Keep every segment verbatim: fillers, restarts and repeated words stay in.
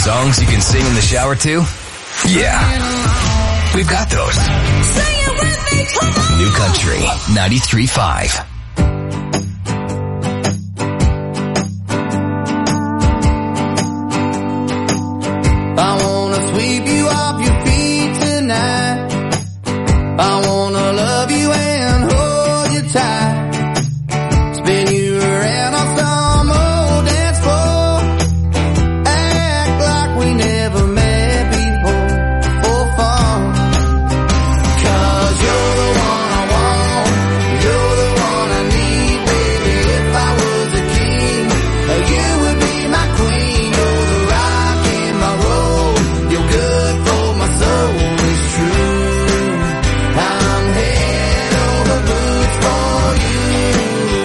Songs you can sing in the shower too? Yeah, we've got those. Sing it with me, come on! New Country ninety-three point five. I wanna sweep you off your feet tonight. I wanna love you and hold you tight. Spin you around on some old dance floor. Act like we never met before for fun. Cause you're the one I want. You're the one I need, baby. If I was a king, you would be my queen. You're the rock in my road. You're good for my soul, it's true. I'm head over boots for you.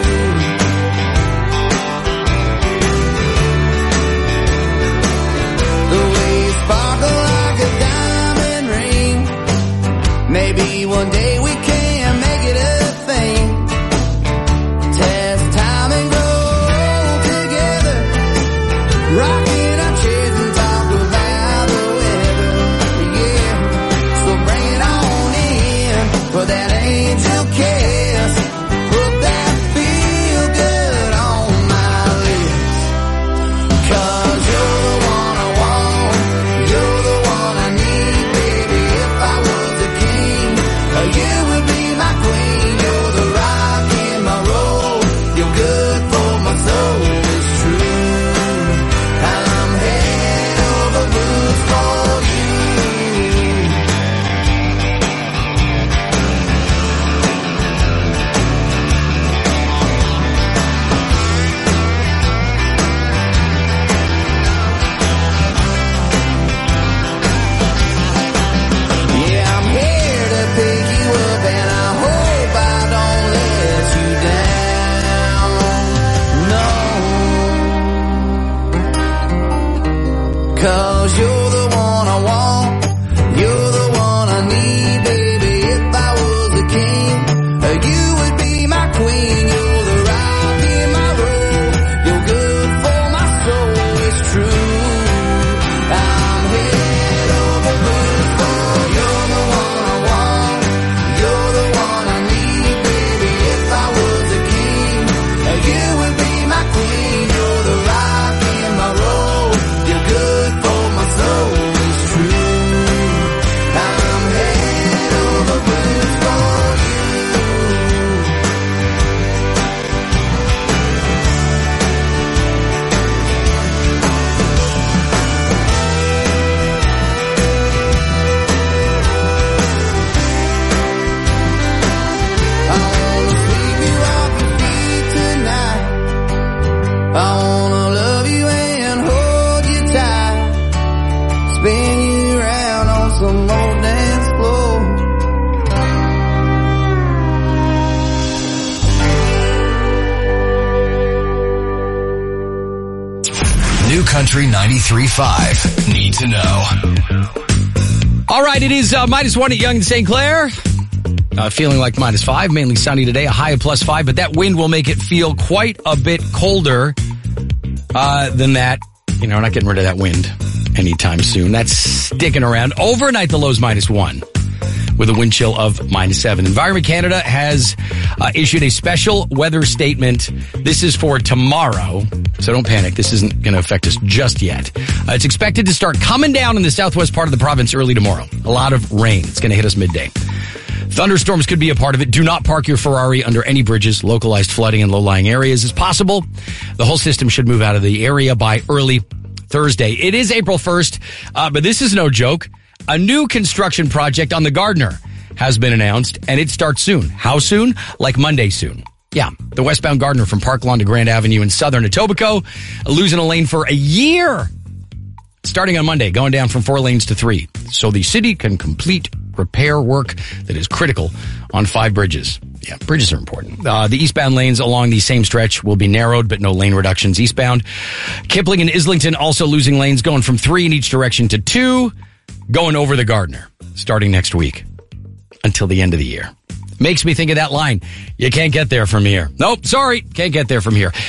The way you sparkle like a diamond ring. Maybe one day we can make it a thing. Test time and go together. Rocking our chairs and talk about the weather. Yeah, so bring it on in for that angel kiss. Put that feel good on my lips. Cause you're the one I want. You're the one I need, baby. If I was a king, you would be my queen. You're the rock in my road. You're good for my soul, it's true. I'm head over boots for you. Yeah, I'm here to pick you up, and I hope I don't let you down. No. Cause you're the one I want. You're the one I need, baby. If I was a king, you would be my queen. You're the rock in my road. You're good for my soul, it's true. I'm head over boots for you. You're the one I want. You're the one I need, baby. If I was a king, you would be my queen. You're the rock in my road. You're good for my soul, it's true. I'm head over boots for you. I wanna sweep you off your feet tonight. I wanna love you and hold you tight. Spin you around on some old dance floor. New Country ninety-three point five. Need to know. All right, it is uh, minus one at Young and Saint Clair. Uh, feeling like minus five, mainly sunny today, a high of plus five, but that wind will make it feel quite a bit colder uh, than that. You know, we're not getting rid of that wind anytime soon. That's sticking around. Overnight, the low's minus one with a wind chill of minus seven. Environment Canada has uh, issued a special weather statement. This is for tomorrow, so don't panic. This isn't going to affect us just yet. Uh, it's expected to start coming down in the southwest part of the province early tomorrow. A lot of rain. It's going to hit us midday. Thunderstorms could be a part of it. Do not park your Ferrari under any bridges. Localized flooding in low-lying areas is possible. The whole system should move out of the area by early Thursday. It is April first, uh, but this is no joke. A new construction project on the Gardiner has been announced, and it starts soon. How soon? Like Monday soon. Yeah, the westbound Gardiner from Park Lawn to Grand Avenue in southern Etobicoke, losing a lane for a year. Starting on Monday, going down from four lanes to three. So the city can complete repair work that is critical on five bridges. Yeah, bridges are important. Uh, the eastbound lanes along the same stretch will be narrowed, but no lane reductions eastbound. Kipling and Islington also losing lanes, going from three in each direction to two, going over the Gardiner, starting next week until the end of the year. Makes me think of that line. You can't get there from here. Nope, sorry, can't get there from here.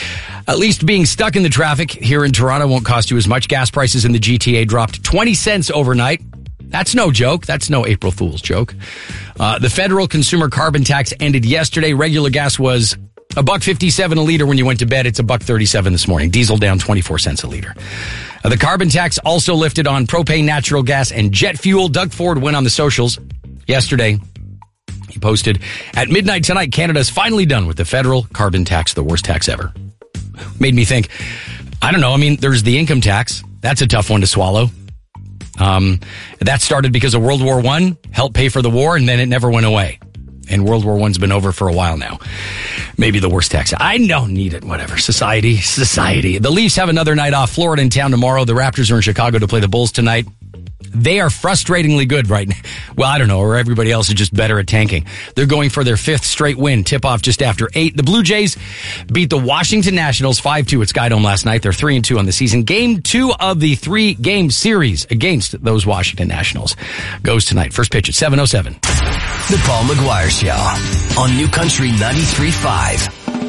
At least being stuck in the traffic here in Toronto won't cost you as much. Gas prices in the G T A dropped twenty cents overnight. That's no joke. That's no April Fool's joke. Uh, the federal consumer carbon tax ended yesterday. Regular gas was a buck fifty-seven a liter when you went to bed. It's a buck thirty-seven this morning. Diesel down twenty-four cents a liter. Uh, the carbon tax also lifted on propane, natural gas, and jet fuel. Doug Ford went on the socials yesterday. He posted, at midnight tonight, Canada's finally done with the federal carbon tax, the worst tax ever. Made me think, I don't know. I mean, there's the income tax. That's a tough one to swallow. Um, that started because of World War One, helped pay for the war, and then it never went away. And World War One's been over for a while now. Maybe the worst tax. I don't need it. Whatever. Society, society. The Leafs have another night off. Florida in town tomorrow. The Raptors are in Chicago to play the Bulls tonight. They are frustratingly good right now. Well, I don't know, or everybody else is just better at tanking. They're going for their fifth straight win. Tip-off just after eight. The Blue Jays beat the Washington Nationals five two at Skydome last night. They're three and two on the season. Game two of the three-game series against those Washington Nationals goes tonight. First pitch at seven oh seven. The Paul McGuire Show on New Country ninety-three point five.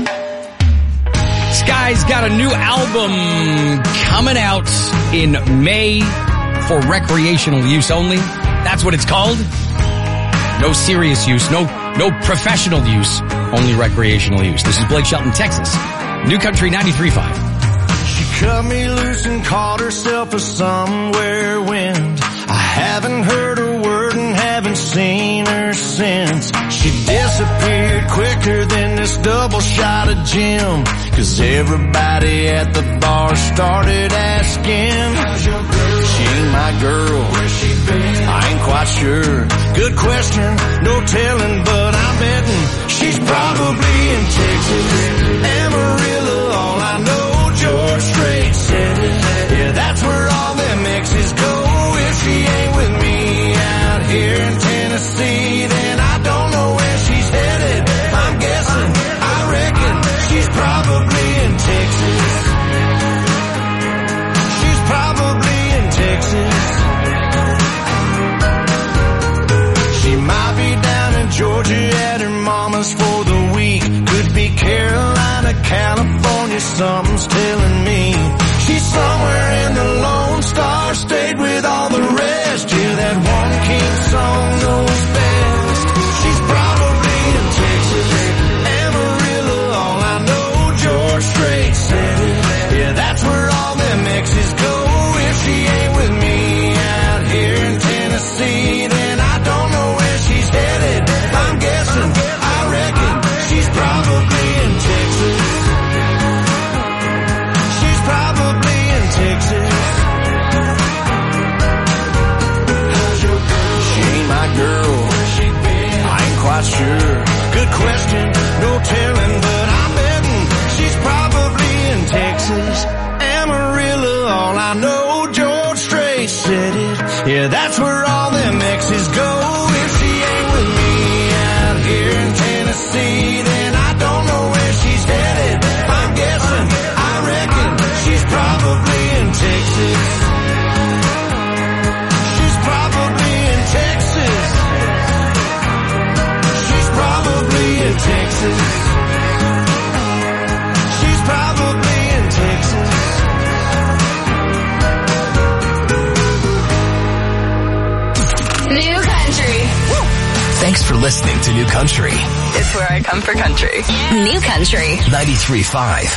Sky's got a new album coming out in May for recreational use only. That's what it's called. No serious use, no no professional use, only recreational use. This is Blake Shelton, Texas. New Country ninety-three point five. She cut me loose and called herself a somewhere wind. I haven't heard a word and haven't seen her since. She disappeared quicker than this double shot of gin. Cause everybody at the bar started asking, how's your girl? She ain't my girl. Where's she been? I ain't quite sure. Good question, no telling, but I'm betting she's probably in Texas. Amarillo, all I know, George Strait said it. Yeah, that's where all them exes go. If she ain't with me out here in Tennessee, then I don't know where she's headed. I'm guessing, I reckon she's probably in Texas. She's probably in Texas. She might be down in Georgia at her mama's for the week. Could be Carolina, California, something's telling me. She's somewhere in the Lone Star State with all the rest. Yeah, that one king song knows best. She's probably in Texas. Amarillo, all I know, George Strait said it. Yeah, that's where all them exes go. If she ain't with me out here in Tennessee, then I don't know where she's headed. I'm guessing, I reckon she's probably in Texas. She's probably in Texas. How's your girl? She ain't my girl. Where's she been? I ain't quite sure. Good question, no telling, but I'm betting she's probably in Texas. Amarillo, all I know, George Strait said it. Yeah, that's where all them exes go. If she ain't with me out here in Tennessee, then I don't know where she's headed. I'm guessing, I reckon she's probably in Texas. She's probably in Texas. She's probably in Texas. She's probably in Texas. New Country. Thanks for listening to New Country It's where I come for country. New Country. ninety-three point five.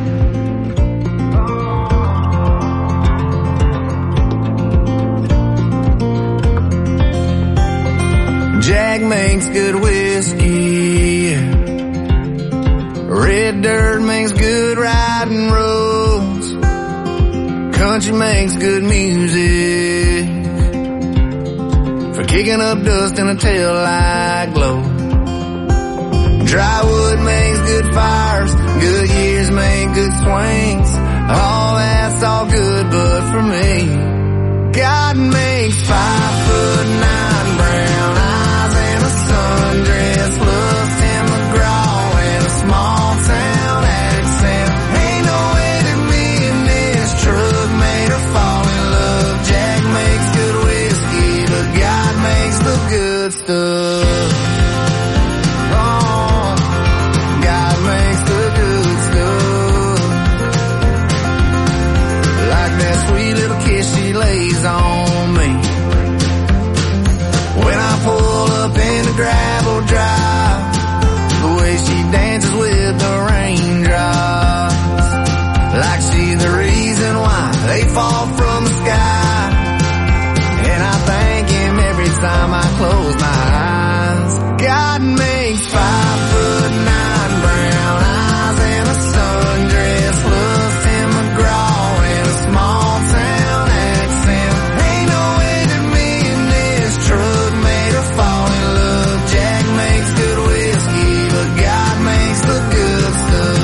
Jack makes good whiskey. Red dirt makes good riding roads. Country makes good music for kicking up dust in a taillight glow. Dry wood makes good fires. Good years make good swings. All that's all good, but for me, God makes five foot nine brown eyes and a sundress plus Tim McGraw and a small town accent. Ain't no way that me and this truck made her fall in love. Jack makes good whiskey, but God makes the good stuff. Oh, God makes the good stuff. that sweet little kiss she lays on me. When I pull up in the gravel drive, the way she dances with the raindrops, like she's the reason why they fall from the sky. And I thank him every time I close my eyes. God makes five foot nine brown eyes and a sundress looks Tim McGraw and a small town accent. Ain't no way that me and this truck made her fall in love. Jack makes good whiskey, but God makes the good stuff.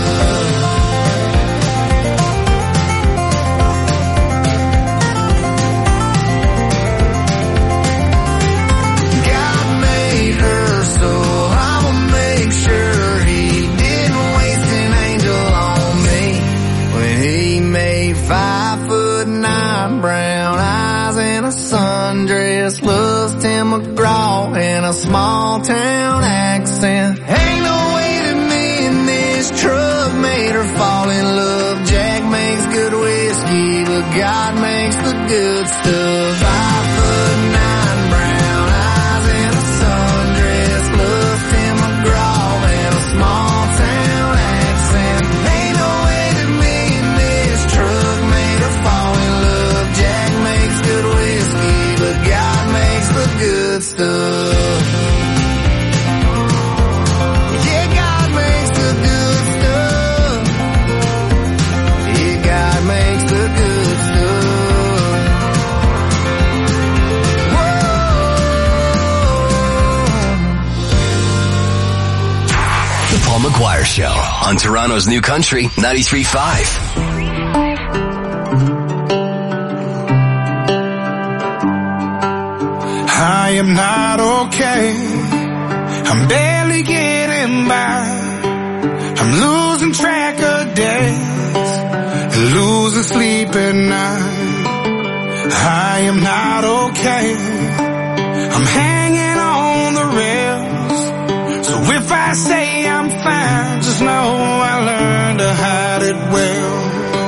God made her, so I'ma make sure he didn't waste an angel on me when he made five foot nine brown eyes and a sundress, loves Tim McGraw and a small town accent. Ain't no way that me and this truck made her fall in love. Jack makes good whiskey, but God makes the good stuff. Five foot nine brown eyes and a sundress, loves Tim McGraw and a small town accent. Ain't no way that me and this truck made her fall in love. Jack makes good whiskey, but God makes the good stuff. Yeah, God makes the good stuff. Yeah, God makes the good stuff. Whoa. The Paul McGuire Show on Toronto's New Country ninety-three point five. I am not okay. I'm barely getting by. I'm losing track of days, losing sleep at night. I am not okay. I'm hanging on the rails. So if I say I'm fine, just know I learned to hide it well.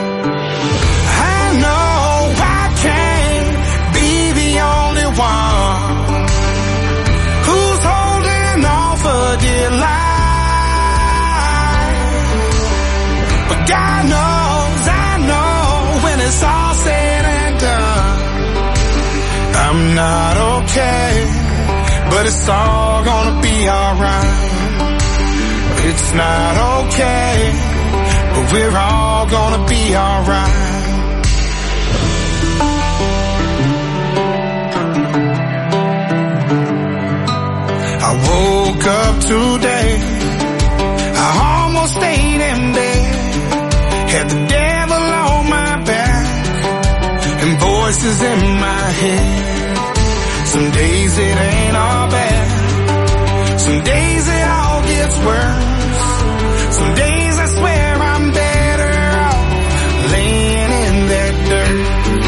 I know I can't be the only one who's holding on for dear life. But God knows, I know, when it's all said and done, I'm not okay, but it's all gonna be alright. It's not okay, but we're all gonna be alright. I woke up today, I almost stayed in bed, had the devil on my back and voices in my head. Some days it ain't all bad, some days it all gets worse. Some days I swear I'm better off laying in that dirt.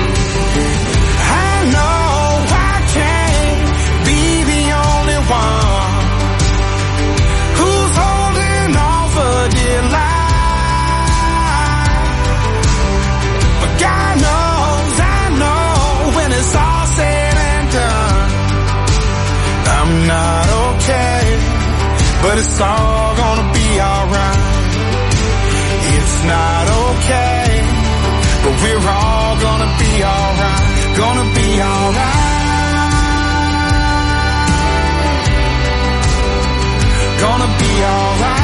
I know I can't be the only one who's holding on for dear life. But God knows, I know, when it's all said and done, I'm not okay, but it's all gonna be alright. It's not okay, but we're all gonna be alright, gonna be alright, gonna be alright.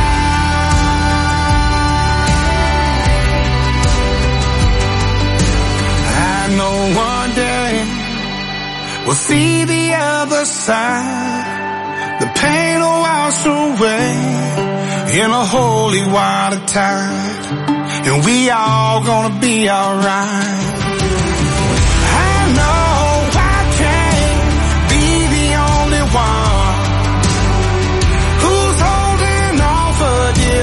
I know one day we'll see the other side. The pain will wash away in a holy water tide, and we all gonna be alright. I know I can't be the only one who's holding on for dear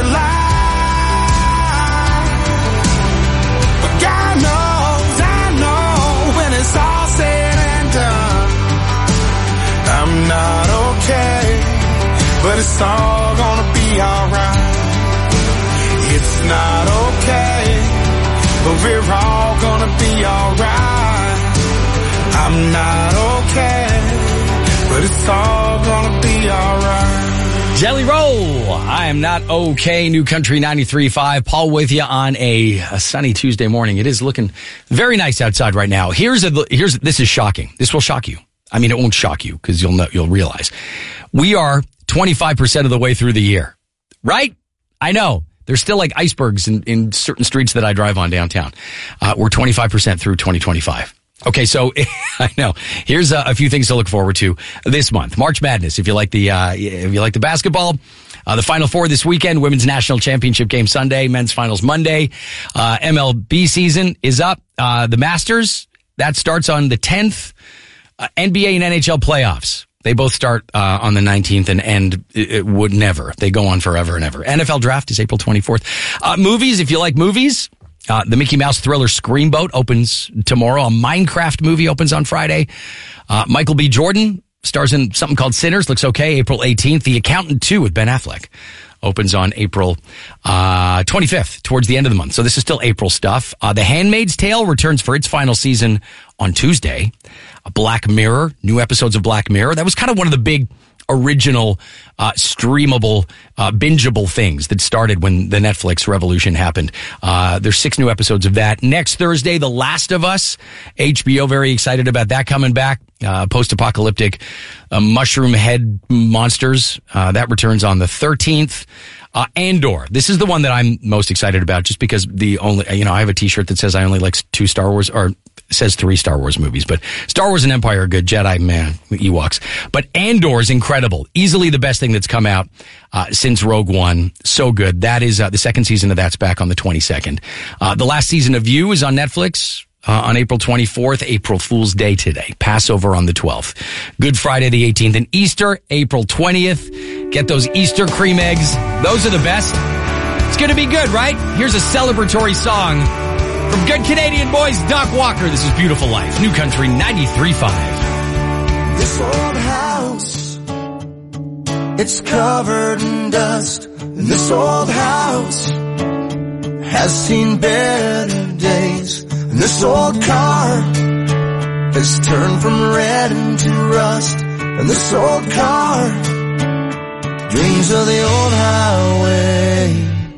life. But God knows, I know, when it's all said and done, I'm not okay, but it's all gonna be alright. It's not okay, but we're all gonna be alright. it's all gonna be alright. Jelly Roll, I am not okay. New Country ninety-three point five. Paul with you on a, a sunny Tuesday morning. It is looking very nice outside right now. Here's a, here's, this is shocking. This will shock you. I mean, it won't shock you because you'll know, you'll realize we are twenty-five percent of the way through the year, right? I know there's still like icebergs in, in certain streets that I drive on downtown. Uh, we're twenty-five percent through twenty twenty-five. Okay, so I know. Here's a, a few things to look forward to this month. March Madness, if you like the uh, if you like the basketball, uh, the Final Four this weekend, Women's National Championship game Sunday, Men's Finals Monday. Uh, M L B season is up. Uh, the Masters, that starts on the tenth. Uh, N B A and N H L playoffs. They both start uh, on the nineteenth and end it, it would never. They go on forever and ever. N F L draft is April twenty-fourth. Uh, movies, if you like movies. Uh, the Mickey Mouse thriller Screamboat opens tomorrow. A Minecraft movie opens on Friday. Uh, Michael B. Jordan stars in something called Sinners. Looks okay. April eighteenth. The Accountant two with Ben Affleck opens on April uh, twenty-fifth, towards the end of the month. So this is still April stuff. Uh, the Handmaid's Tale returns for its final season on Tuesday. Uh, Black Mirror, new episodes of Black Mirror. That was kind of one of the big original uh streamable uh bingeable things that started when the Netflix revolution happened. Uh there's six new episodes of that. Next Thursday, The Last of Us. H B O, very excited about that coming back. Uh post-apocalyptic uh, mushroom head monsters. Uh that returns on the thirteenth. Uh, Andor. This is the one that I'm most excited about just because the only, you know, I have a t-shirt that says I only like two Star Wars, or says three Star Wars movies, but Star Wars and Empire are good. Jedi, man, Ewoks. But Andor is incredible. Easily the best thing that's come out uh, since Rogue One. So good. That is, uh, the second season of that's back on the twenty-second. Uh, the last season of You is on Netflix. Uh, on April twenty-fourth, April Fool's Day today. Passover on the twelfth. Good Friday the eighteenth. And Easter, April twentieth. Get those Easter cream eggs. Those are the best. It's going to be good, right? Here's a celebratory song from Good Canadian Boys, Doc Walker. This is Beautiful Life. New Country ninety-three point five. This old house, it's covered in dust. And this old house has seen better days. And this old car has turned from red into rust. And this old car dreams of the old highway.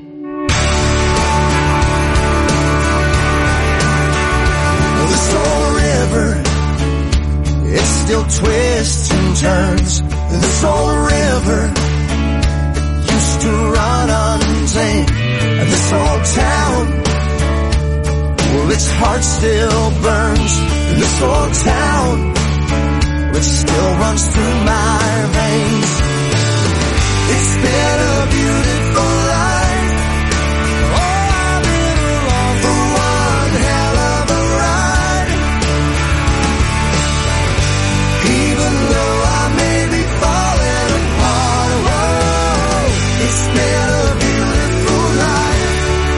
And this old river, it still twists and turns. And this old river, it used to run untamed. And this old town, well, its heart still burns. And this old town, well, it still runs through my veins. It's been a beautiful life. Oh, I've been along for one hell of a ride. Even though I may be falling apart, whoa, it's been a beautiful life.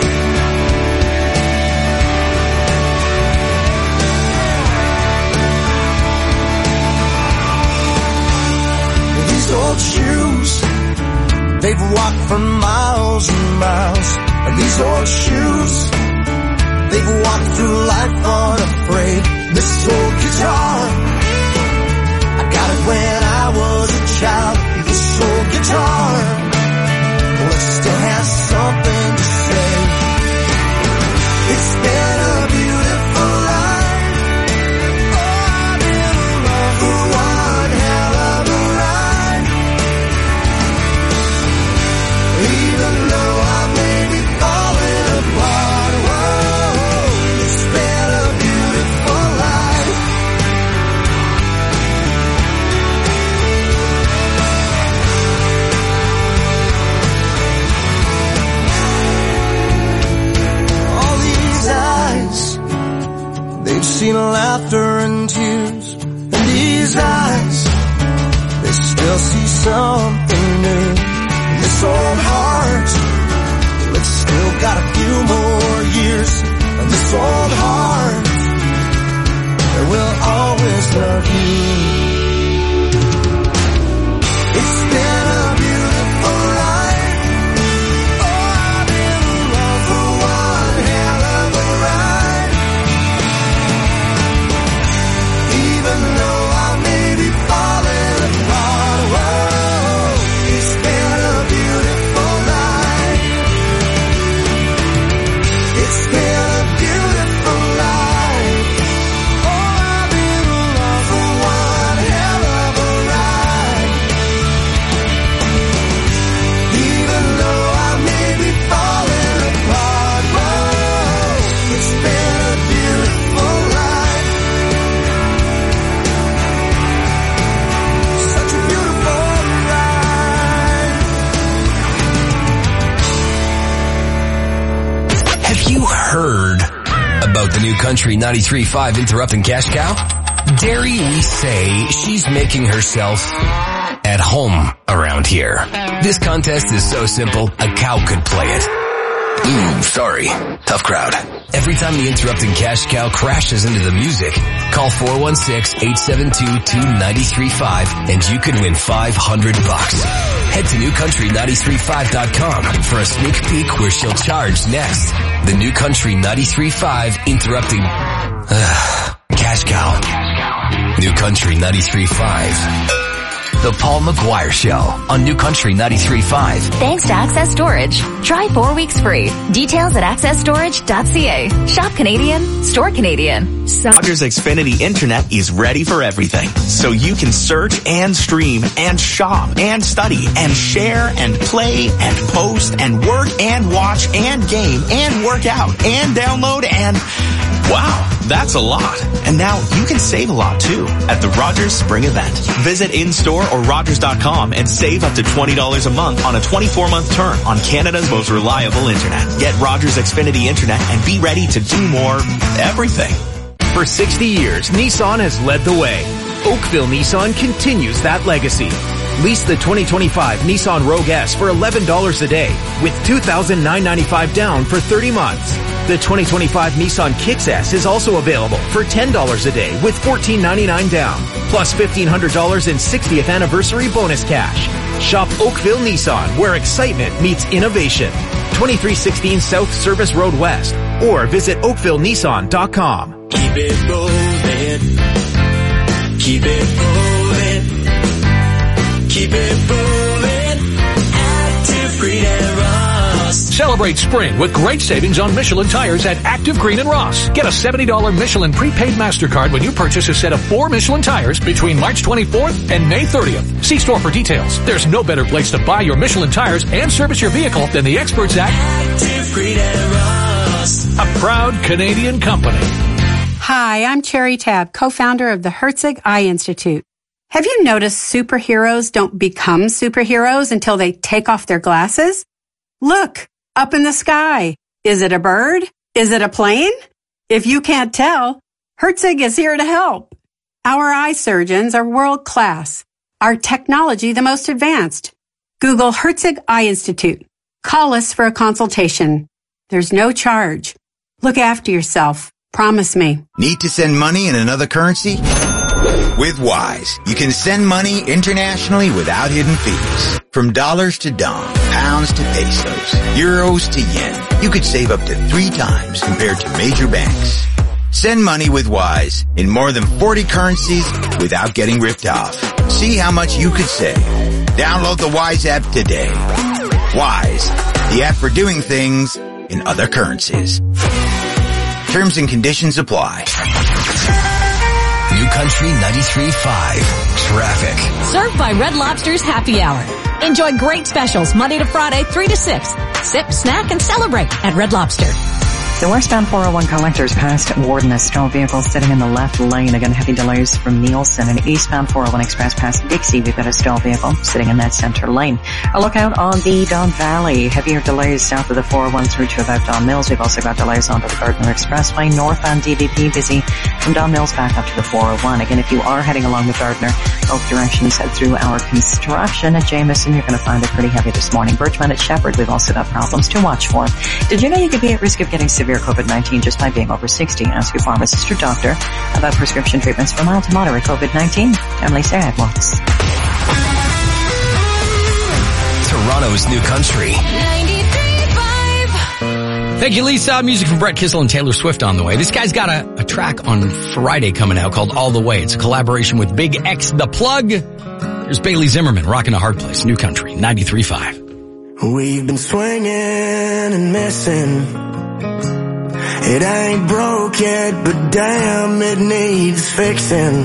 These old shoes, they've walked for miles and miles. And these old shoes, they've walked through life unafraid. This old guitar, I got it when I was a child. This old guitar, well, it still has something to say. It's been a beautiful life. Oh, I've been along for one hell of a ride. Even though I may be falling apart, whoa, it's been a beautiful life. All these eyes, they've seen laughter and tears. And these eyes, they still see something new. This old heart, well, it's still got a few more years. And this old heart, it will always love you. It's been a beautiful life. Oh, I've been along for one hell of a ride. Even though I may be falling apart. about the new Country ninety-three point five Interrupting Cash Cow? Dare we say she's making herself at home around here. This contest is so simple, a cow could play it. Ooh, sorry. Tough crowd. Every time the Interrupting Cash Cow crashes into the music, call four one six, eight seven two, two nine three five and you could win five hundred bucks. Head to new country ninety-three point five dot com for a sneak peek where she'll charge next. The New Country ninety-three point five Interrupting uh, Cash Cow. New Country ninety-three point five. The Paul McGuire Show on New Country ninety-three point five. Thanks to Access Storage. Try four weeks free. Details at access storage dot c a. Shop Canadian. Store Canadian. Rogers Xfinity Internet is ready for everything. So you can search and stream and shop and study and share and play and post and work and watch and game and work out and download and... Wow, that's a lot. And now you can save a lot too at the Rogers Spring Event. Visit in-store or rogers dot com and save up to twenty dollars a month on a twenty-four month term on Canada's most reliable internet. Get Rogers Xfinity Internet and be ready to do more everything. For sixty years, Nissan has led the way. Oakville Nissan continues that legacy. Lease the twenty twenty-five Nissan Rogue S for eleven dollars a day with two thousand nine hundred ninety-five dollars down for thirty months. The twenty twenty-five Nissan Kicks S is also available for ten dollars a day with fourteen ninety-nine down, plus fifteen hundred dollars in sixtieth anniversary bonus cash. Shop Oakville Nissan, where excitement meets innovation. twenty-three sixteen South Service Road West, or visit oakville nissan dot com. Keep it rolling. Keep it rolling. Keep it rolling. Active Green and Ross. Celebrate spring with great savings on Michelin tires at Active Green and Ross. Get a seventy dollars Michelin prepaid MasterCard when you purchase a set of four Michelin tires between March twenty-fourth and May thirtieth. See store for details. There's no better place to buy your Michelin tires and service your vehicle than the experts at Active Green and Ross. A proud Canadian company. Hi, I'm Cherry Tab, co-founder of the Herzig Eye Institute. Have you noticed superheroes don't become superheroes until they take off their glasses? Look, up in the sky. Is it a bird? Is it a plane? If you can't tell, Herzig is here to help. Our eye surgeons are world class. Our technology the most advanced. Google Herzig Eye Institute. Call us for a consultation. There's no charge. Look after yourself. Promise me. Need to send money in another currency? With Wise, you can send money internationally without hidden fees. From dollars to dong, pounds to pesos, euros to yen, you could save up to three times compared to major banks. Send money with Wise in more than forty currencies without getting ripped off. See how much you could save. Download the Wise app today. Wise, the app for doing things in other currencies. Terms and conditions apply. New Country ninety-three point five. Traffic. Served by Red Lobster's Happy Hour. Enjoy great specials Monday to Friday, three to six. Sip, snack, and celebrate at Red Lobster. The westbound four oh one collectors past Warden, a stalled vehicle sitting in the left lane. Again, heavy delays from Nielsen. And eastbound four oh one express past Dixie, we've got a stalled vehicle sitting in that center lane. A look out on the Don Valley. Heavier delays south of the four oh one through to about Don Mills. We've also got delays onto the Gardner Expressway. Northbound D V P busy from Don Mills back up to the four oh one. Again, if you are heading along the Gardner, both directions head through our construction at Jameson. You're going to find it pretty heavy this morning. Birchmount at Shepherd, we've also got problems to watch for. Did you know you could be at risk of getting severe COVID nineteen just by being over sixty? Ask your pharmacist or doctor about prescription treatments for mild to moderate COVID nineteen. I'm Lisa Edwards. Toronto's New Country. Thank you, Lisa. Music from Brett Kissel and Taylor Swift on the way. This guy's got a, a track on Friday coming out called All the Way. It's a collaboration with Big X The Plug. Here's Bailey Zimmerman rocking a hard place. New Country ninety-three point five. We've been swinging and missing. It ain't broke yet, but damn, it needs fixing.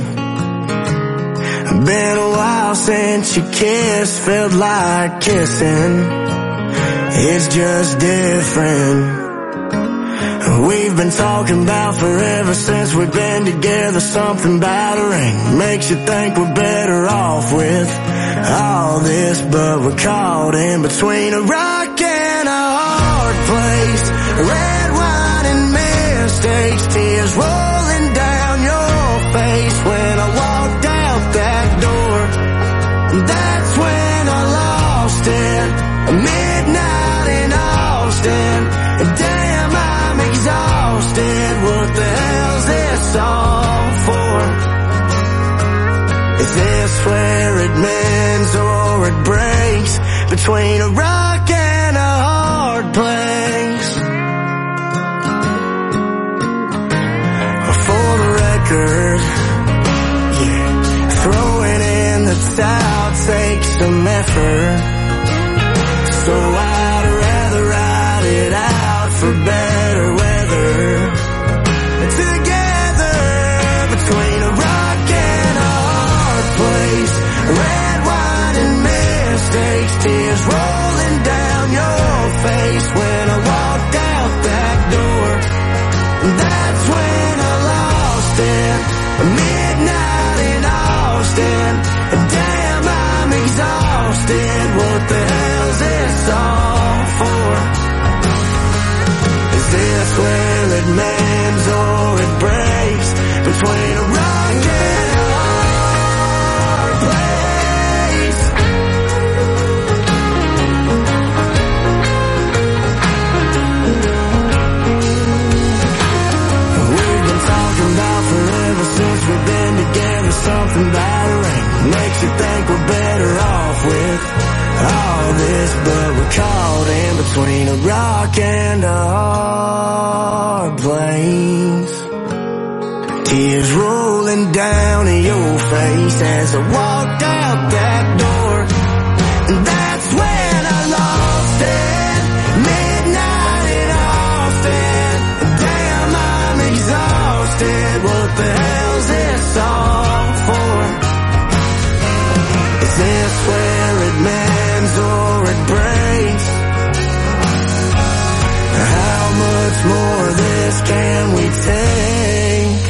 Been a while since you kissed, felt like kissing. It's just different. We've been talking about forever since we've been together. Something about a ring makes you think we're better off with all this, but we're caught in between a rock and a hard place. Red wine and mistakes, where it mends or it breaks, between a rock and a hard place. For the record, yeah, throwing in the towel takes some effort, so I'd rather ride it out for better weather. Together, between a rock and a hard place, red wine and mistakes, tears rolling down your face. When I walked out that door, that's when I lost it. Midnight in Austin, damn, I'm exhausted. What the hell's this all for? Is this where it mends or it breaks, between a rock and a hard place? We've been talking about forever since we've been together. Something about a ring makes you think we're better off with all this, but we're caught in between a rock and a hard place. Tears rolling down your face as I walked out that door, and that's when I lost it. Midnight in Austin, damn, I'm exhausted. What the hell's this all for? Is this where it mends or it breaks? How much more of this can we take?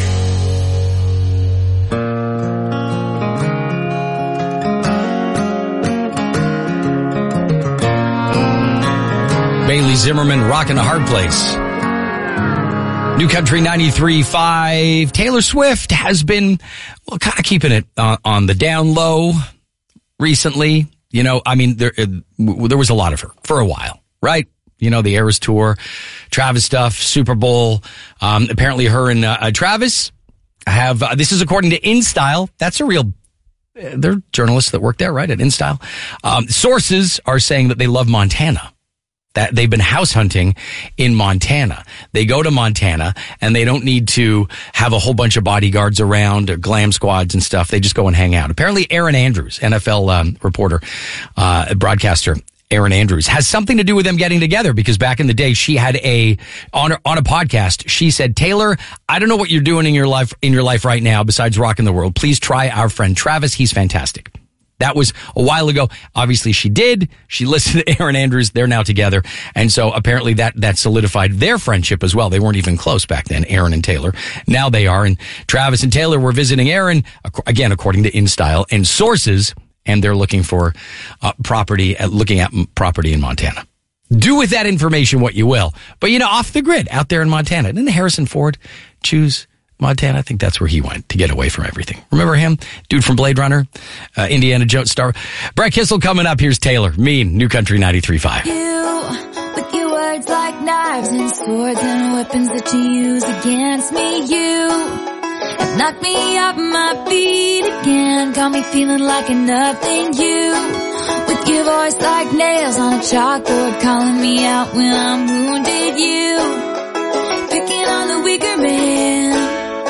Bailey Zimmerman, Rockin' a Hard Place. New Country ninety-three point five. Taylor Swift has been, well, kind of keeping it uh, on the down low recently. You know, I mean, there uh, there was a lot of her for a while, right? You know, the Eras Tour, Travis stuff, Super Bowl. Um, apparently her and uh, Travis have, uh, this is according to InStyle. That's a real, uh, they're journalists that work there, right, at InStyle. Um, sources are saying that they love Montana. That they've been house hunting in Montana. They go to Montana and they don't need to have a whole bunch of bodyguards around or glam squads and stuff. They just go and hang out. Apparently Erin Andrews, N F L um, reporter, uh, broadcaster, Erin Andrews, has something to do with them getting together, because back in the day she had a, on, on a podcast, she said, Taylor, I don't know what you're doing in your life, in your life right now besides rocking the world. Please try our friend Travis. He's fantastic. That was a while ago. Obviously she did. She listened to Erin Andrews. They're now together. And so apparently that, that solidified their friendship as well. They weren't even close back then, Erin and Taylor. Now they are. And Travis and Taylor were visiting Erin, again, according to InStyle and sources, and they're looking for uh, property, uh, looking at property in Montana. Do with that information what you will. But, you know, off the grid, out there in Montana. Didn't Harrison Ford choose Montana? I think that's where he went to get away from everything. Remember him? Dude from Blade Runner, uh, Indiana Jones star. Brett Kissel coming up. Here's Taylor. Mean, New Country ninety-three point five. You, with your words like knives and swords and weapons that you use against me, you have knocked me off my feet again, got me feeling like a nothing. You, with your voice like nails on a chalkboard, calling me out when I'm wounded. You, picking on the weaker man.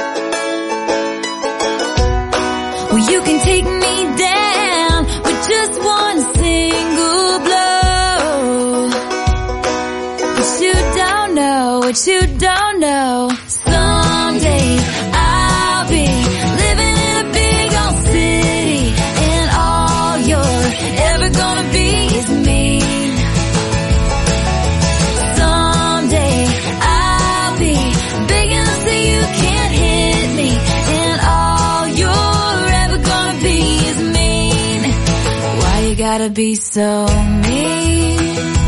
Well, you can take me down with just one single blow. But you don't know, what you don't know. Someday I'll be living in a big old city, and all you're ever gonna be is me. Someday I'll be big enough so you can't hit me, and all you're ever gonna be is mean. Why you gotta be so mean?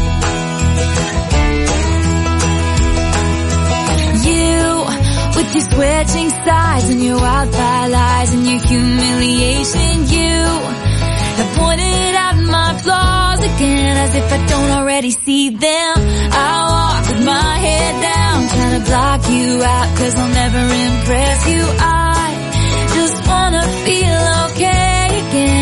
You, with your switching sides and your wildfire lies and your humiliation, you have pointed out my flaws again, as if I don't already see them. I walk with my head down, trying to block you out, cause I'll never impress you. I just wanna feel okay again.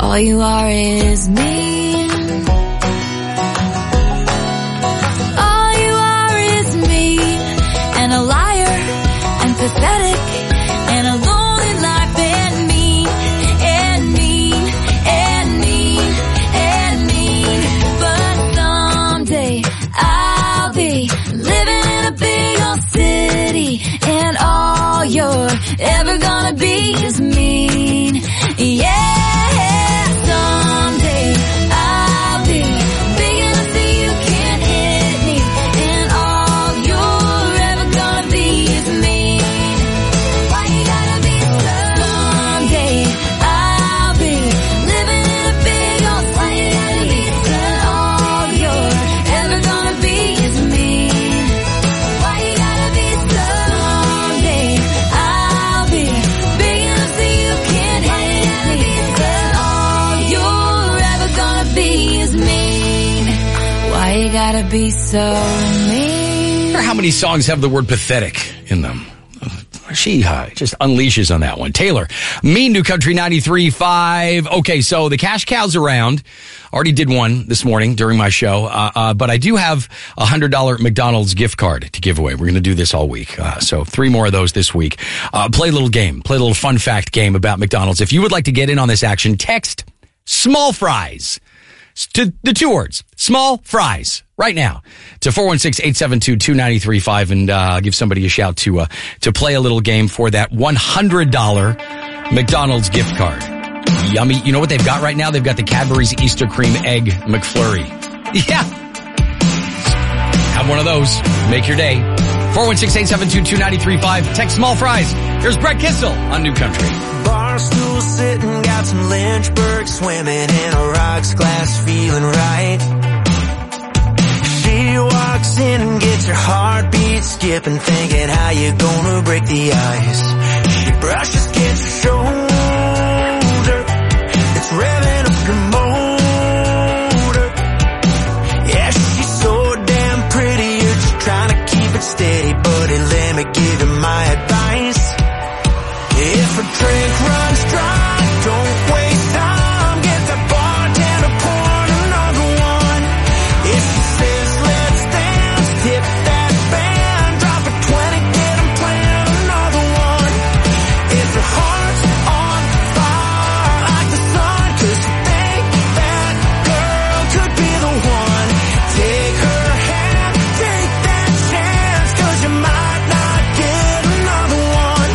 all you are is mean. All you are is mean, and a liar, and pathetic, and a lonely life, and mean, and mean, and mean, and mean. But someday I'll be living in a big old city, and all you're ever gonna be is mean. Yeah. Gotta be so mean. How many songs have the word pathetic in them? She uh, just unleashes on that one. Taylor, Mean, New Country ninety-three point five. Okay, so the cash cow's around. Already did one this morning during my show, uh, uh, but I do have a one hundred dollars McDonald's gift card to give away. We're going to do this all week. Uh, so three more of those this week. Uh, play a little game. Play a little fun fact game about McDonald's. If you would like to get in on this action, text small fries to the two words, small fries, right now to four one six, eight seven two, two nine three five, and uh, give somebody a shout to uh, to play a little game for that one hundred dollars McDonald's gift card. Yummy. You know what they've got right now? They've got the Cadbury's Easter Cream Egg McFlurry. Yeah. Have one of those. Make your day. four one six, eight seven two, two nine three five. Text small fries. Here's Brett Kissel on New Country. Barstool sitting, got some Lynchburg swimming in a rocks glass, feeling right. She walks in and gets her heartbeat skipping, thinking how you gonna break the ice. She brushes against her shoulder, it's revving up her motor. Yeah, she's so damn pretty, you're just trying to keep it steady, buddy, let me give you my advice. If a drink runs dry, don't waste time, get the bartender, pour another one. If she says let's dance, tip that band, drop a twenty, get 'em playing another one. If your heart's on fire like the sun, 'cause you think that girl could be the one, take her hand, take that chance, 'cause you might not get another one.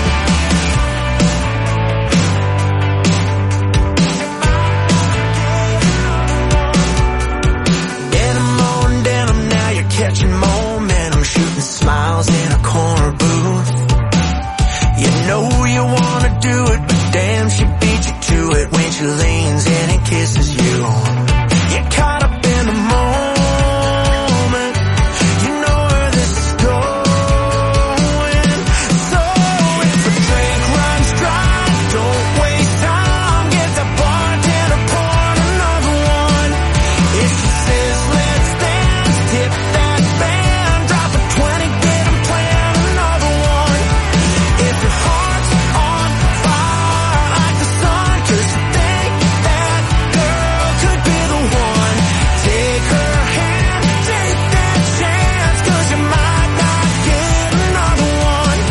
Catching momentum, shooting smiles in a corner booth. You know you wanna do it, but damn, she beat you to it when she leans in and kisses you. You're caught up in the moment, you know where this is going. So if the drink runs dry, don't waste time, get the bartender, pour another one. If she says let's dance, tip that band, drop a twenty, get 'em playing another one. If your heart's on fire like the sun, 'cause you think that girl could be the one, take her hand, take that chance, 'cause you might not get another one.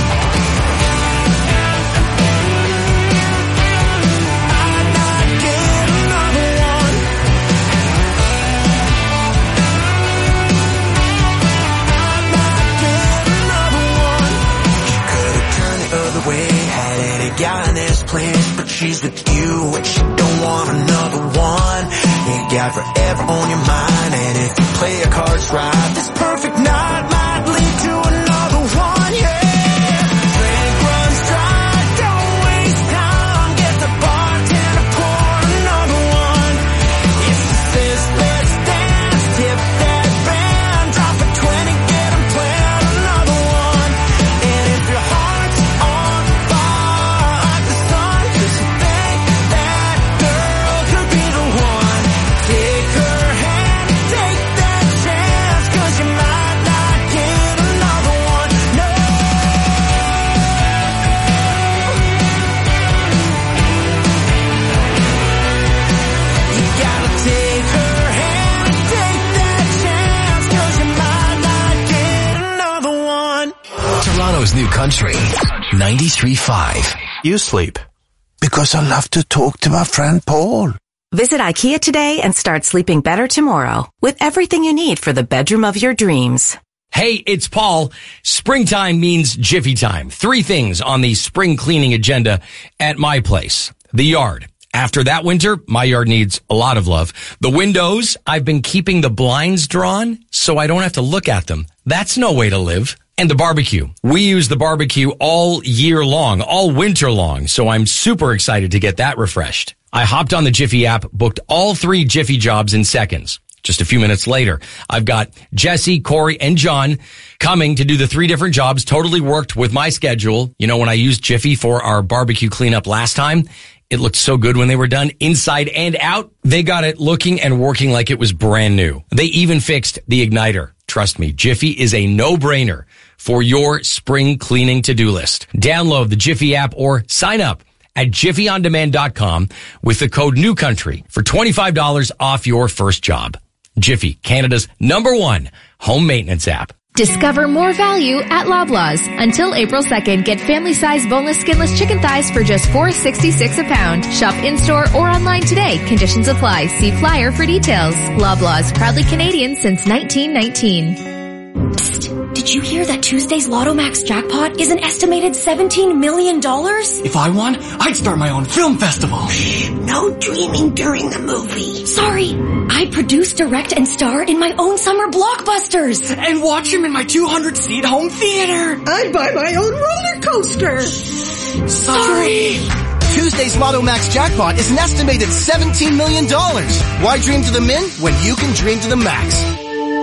Might not get another one. Other way, had any guy in this place, but she's with you and she don't want another one. You got forever on your mind, and if you play your cards right, this perfect night might lead to another one. Yeah, drink runs dry, don't waste time, get the bartender, pour another one. If she says let's dance, tip that band, drop a twenty, get 'em playing another one. And if your heart's on fire like the sun, 'cause you think that girl could be the one, take her hand, take that chance, 'cause you might not Toronto's new country, ninety-three point five. You sleep. Because I love to talk to my friend Paul. Visit IKEA today and start sleeping better tomorrow with everything you need for the bedroom of your dreams. Hey, it's Paul. Springtime means Jiffy time. Three things on the spring cleaning agenda at my place. The yard. After that winter, my yard needs a lot of love. The windows, I've been keeping the blinds drawn so I don't have to look at them. That's no way to live. And the barbecue. We use the barbecue all year long, all winter long, so I'm super excited to get that refreshed. I hopped on the Jiffy app, booked all three Jiffy jobs in seconds. Just a few minutes later, I've got Jesse, Corey, and John coming to do the three different jobs. Totally worked with my schedule. You know, when I used Jiffy for our barbecue cleanup last time, it looked so good when they were done, inside and out. They got it looking and working like it was brand new. They even fixed the igniter. Trust me, Jiffy is a no-brainer for your spring cleaning to-do list. Download the Jiffy app or sign up at jiffy on demand dot com with the code NEWCOUNTRY for twenty-five dollars off your first job. Jiffy, Canada's number one home maintenance app. Discover more value at Loblaws. Until April second, get family-sized boneless, skinless chicken thighs for just four dollars and sixty-six cents a pound. Shop in-store or online today. Conditions apply. See flyer for details. Loblaws, proudly Canadian since nineteen nineteen. Psst. Did you hear that Tuesday's Lotto Max jackpot is an estimated seventeen million dollars? If I won, I'd start my own film festival. No dreaming during the movie. Sorry. I produce, direct, and star in my own summer blockbusters. And watch him in my two hundred seat home theater. I'd buy my own roller coaster. Sorry. Tuesday's Lotto Max jackpot is an estimated seventeen million dollars. Why dream to the min when you can dream to the max?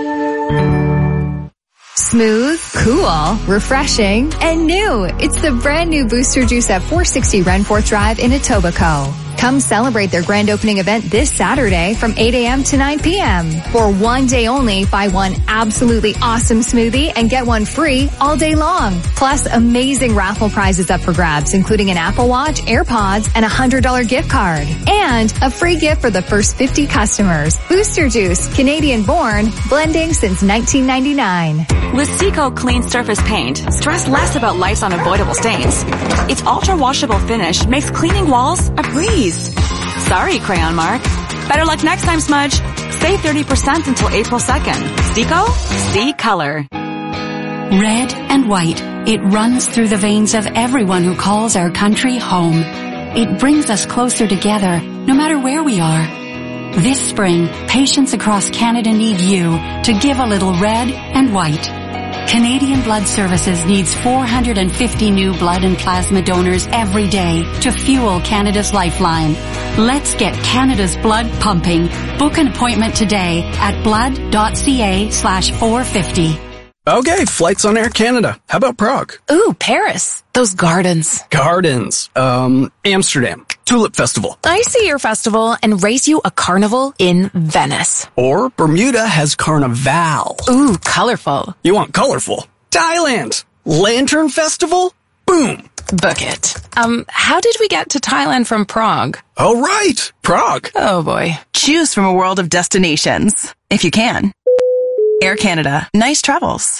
Smooth, cool, refreshing, and new. It's the brand new Booster Juice at four sixty Renforth Drive in Etobicoke. Come celebrate their grand opening event this Saturday from eight a.m. to nine p.m. For one day only, buy one absolutely awesome smoothie and get one free all day long. Plus, amazing raffle prizes up for grabs, including an Apple Watch, AirPods, and a one hundred dollars gift card. And a free gift for the first fifty customers. Booster Juice, Canadian born, blending since nineteen ninety-nine. With Seco Clean Surface Paint, stress less about life's unavoidable stains. Its ultra-washable finish makes cleaning walls a breeze. Sorry, Crayon Mark. Better luck next time, Smudge. Save thirty percent until April second. Seco? See color. Red and white. It runs through the veins of everyone who calls our country home. It brings us closer together, no matter where we are. This spring, patients across Canada need you to give a little red and white. Canadian Blood Services needs four hundred fifty new blood and plasma donors every day to fuel Canada's lifeline. Let's get Canada's blood pumping. Book an appointment today at blood.ca slash 450. Okay, flights on Air Canada. How about Prague? Ooh, Paris. Those gardens. Gardens. Um, Amsterdam. Tulip Festival. I see your festival and race you a carnival in Venice. Or Bermuda has Carnival. Ooh, colorful. You want colorful? Thailand. Lantern Festival? Boom. Book it. Um, how did we get to Thailand from Prague? Oh, right. Prague. Oh, boy. Choose from a world of destinations, if you can. Air Canada. Nice travels.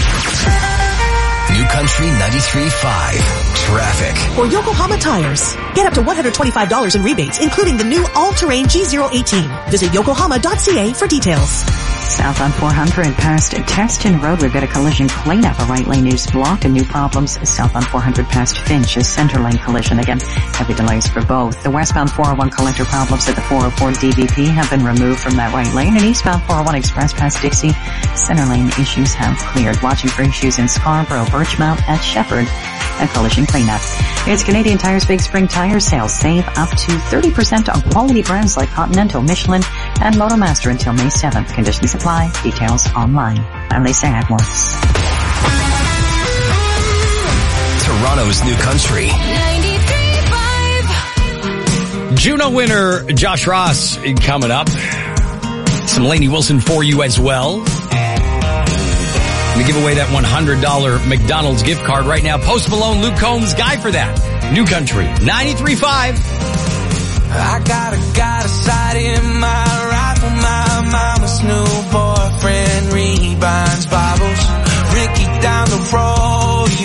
New Country ninety-three point five. Traffic. For Yokohama Tires, get up to one hundred twenty-five dollars in rebates, including the new all-terrain G zero eighteen. Visit yokohama dot c a for details. South on four hundred past Teston Road, we've got a collision cleanup. A right lane is blocked and new problems south on four hundred past Finch, a center lane collision. Again, heavy delays for both. The westbound four oh one collector problems at the four oh four D V P have been removed from that right lane, and eastbound four oh one express past Dixie, center lane issues have cleared. Watching for issues in Scarborough, Birchmount, at Shepherd, a collision cleanup. It's Canadian Tire's Big Spring Tire Sale. Save up to thirty percent on quality brands like Continental, Michelin, and Motomaster until May seventh. Conditions apply. Details online. I'm Lisa Adworth. Toronto's New Country. Juno winner Josh Ross coming up. Some Lainey Wilson for you as well. We give away that one hundred dollars McDonald's gift card right now. Post Malone, Luke Combs, guy for that. New Country, ninety-three point five. I got a got a sight in my rifle. My mama's new boyfriend rebinds Bibles. Ricky down the road, he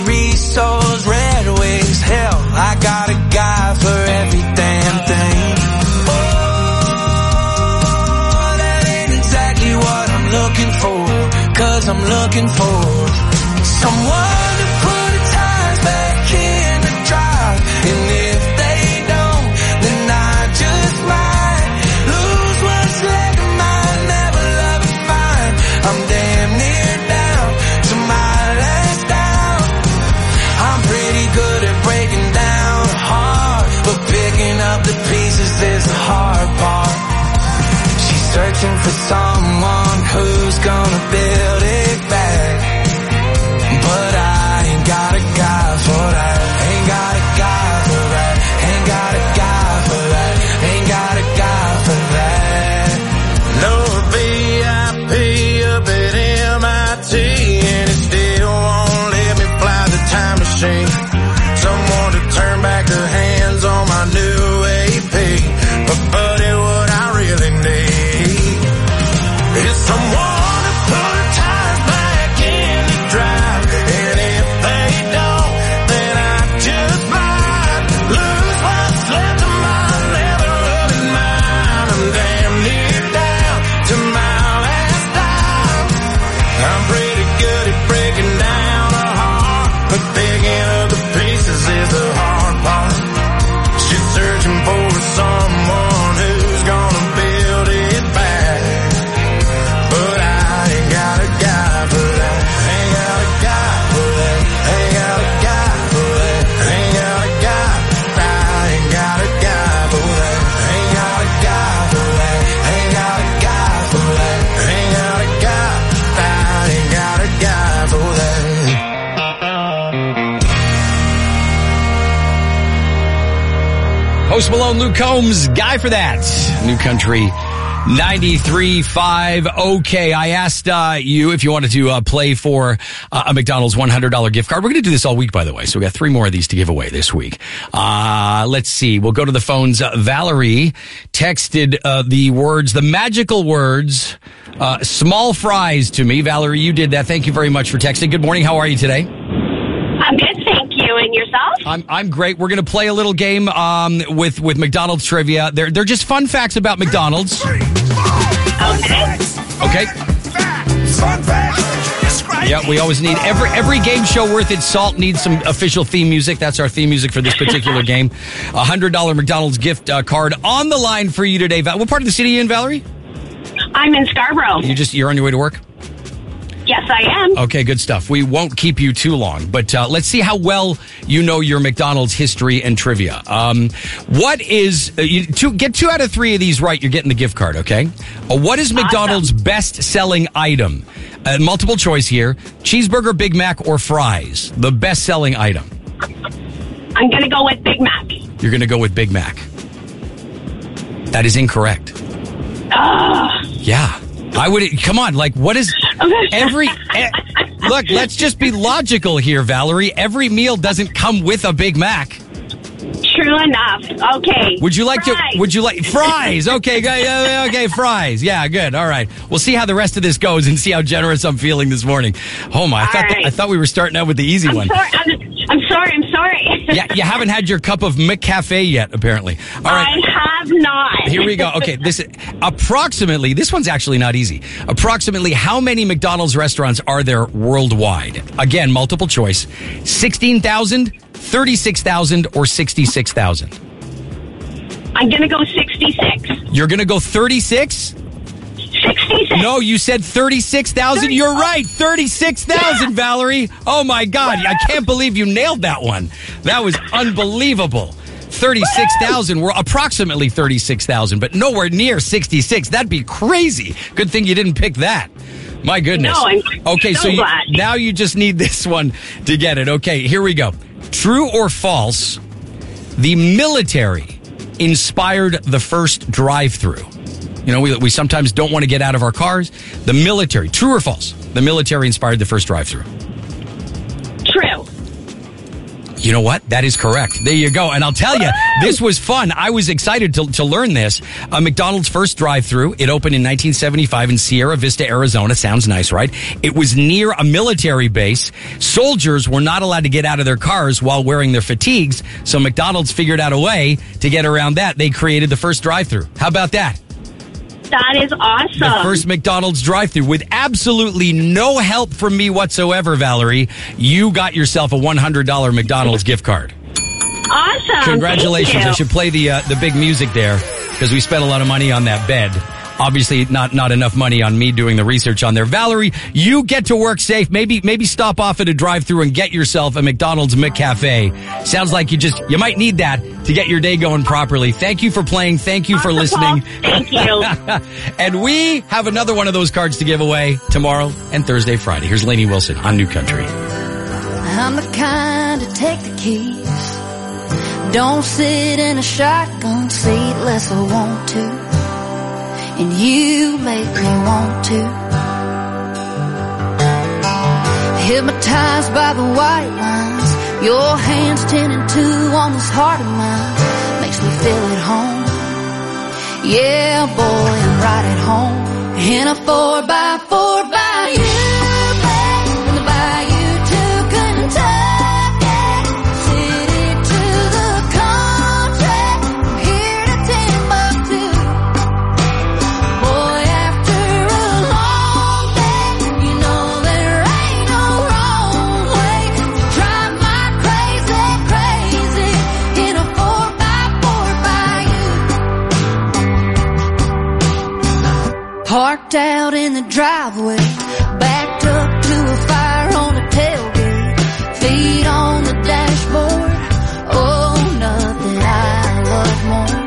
but picking up the pieces is the hard part. She's searching for someone who's gonna build it back, but I ain't got a guy for that. Ain't got a guy for that. Ain't got a guy for that. Ain't got a guy. I ain't got a guy for that. Ain't got a guy for that. Ain't got a guy for that. Ain't got a guy. I ain't got a guy for that. Post Malone, Luke Combs, Guy for That. New Country ninety-three point five. Okay, I asked uh, you if you wanted to uh, play for uh, a McDonald's one hundred dollars gift card. We're going to do this all week, by the way, so we got three more of these to give away this week. Uh, let's see. We'll go to the phones. Uh, Valerie texted uh, the words, the magical words, uh, small fries to me. Valerie, you did that. Thank you very much for texting. Good morning. How are you today? I'm good, thank you. And yourself? I'm I'm great. We're going to play a little game um, with with McDonald's trivia. They're they're just fun facts about McDonald's. Okay. Okay. Fun fact. Yeah, we always need every every game show worth its salt needs some official theme music. That's our theme music for this particular game. A hundred dollar McDonald's gift uh, card on the line for you today. Val- what part of the city are you in, Valerie? I'm in Scarborough. You just you're on your way to work? Yes, I am. Okay, good stuff. We won't keep you too long, but uh, let's see how well you know your McDonald's history and trivia. Um, what is uh, you, two, get two out of three of these right, you're getting the gift card. Okay. Uh, what is McDonald's awesome. best-selling item? Uh, multiple choice here: cheeseburger, Big Mac, or fries. The best-selling item. I'm going to go with Big Mac. You're going to go with Big Mac. That is incorrect. Uh, yeah. I would, come on, like, what is every, eh, look, let's just be logical here, Valerie. Every meal doesn't come with a Big Mac. True enough. Okay. Would you like fries. to, would you like, fries? Okay, good, okay, fries. Yeah, good, all right. We'll see how the rest of this goes and see how generous I'm feeling this morning. Oh my, I thought, right. I thought we were starting out with the easy I'm one. Sorry, I'm, I'm sorry, I'm sorry. Yeah, you haven't had your cup of McCafe yet, apparently. All right. I have not. Here we go. Okay, this approximately, this one's actually not easy. Approximately how many McDonald's restaurants are there worldwide? Again, multiple choice. sixteen thousand, thirty-six thousand, or sixty-six thousand? I'm going to go sixty-six. You're going to go thirty-six? sixty-six. No, you said thirty-six thousand. You're right. thirty-six thousand, yeah. Valerie. Oh my God. I can't believe you nailed that one. That was unbelievable. thirty-six thousand. We're approximately thirty-six thousand, but nowhere near sixty-six. That'd be crazy. Good thing you didn't pick that. My goodness. No, I'm okay, so, so you, glad. now you just need this one to get it. Okay, here we go. True or false, the military inspired the first drive-through. You know, we, we sometimes don't want to get out of our cars. The military, true or false, the military inspired the first drive-through. True. You know what? That is correct. There you go. And I'll tell you, this was fun. I was excited to, to learn this. Uh, McDonald's first drive-through, it opened in nineteen seventy-five in Sierra Vista, Arizona. Sounds nice, right? It was near a military base. Soldiers were not allowed to get out of their cars while wearing their fatigues, so McDonald's figured out a way to get around that. They created the first drive-through. How about that? That is awesome. The first McDonald's drive-thru with absolutely no help from me whatsoever, Valerie. You got yourself a one hundred dollars McDonald's gift card. Awesome. Congratulations. I should play the uh, the big music there because we spent a lot of money on that bed. Obviously, not not enough money on me doing the research on there. Valerie, you get to work safe. Maybe maybe stop off at a drive-thru and get yourself a McDonald's McCafe. Sounds like you just you might need that to get your day going properly. Thank you for playing. Thank you for listening. Thank you. And we have another one of those cards to give away tomorrow and Thursday, Friday. Here's Lainey Wilson on New Country. I'm the kind to take the keys. Don't sit in a shotgun seat unless I want to. And you make me want to. Hypnotized by the white lines, your hands ten and two on this heart of mine makes me feel at home. Yeah, boy, I'm right at home in a four by four by you, babe, from the bayou to Kentucky. Try driveway, backed up to a fire on a tailgate, feet on the dashboard. Oh, nothing I love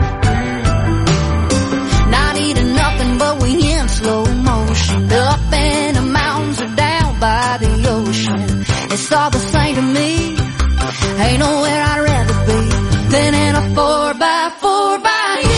more. Not eating nothing, but we in slow motion, up in the mountains or down by the ocean. It's all the same to me. Ain't nowhere I'd rather be than in a four by four by you.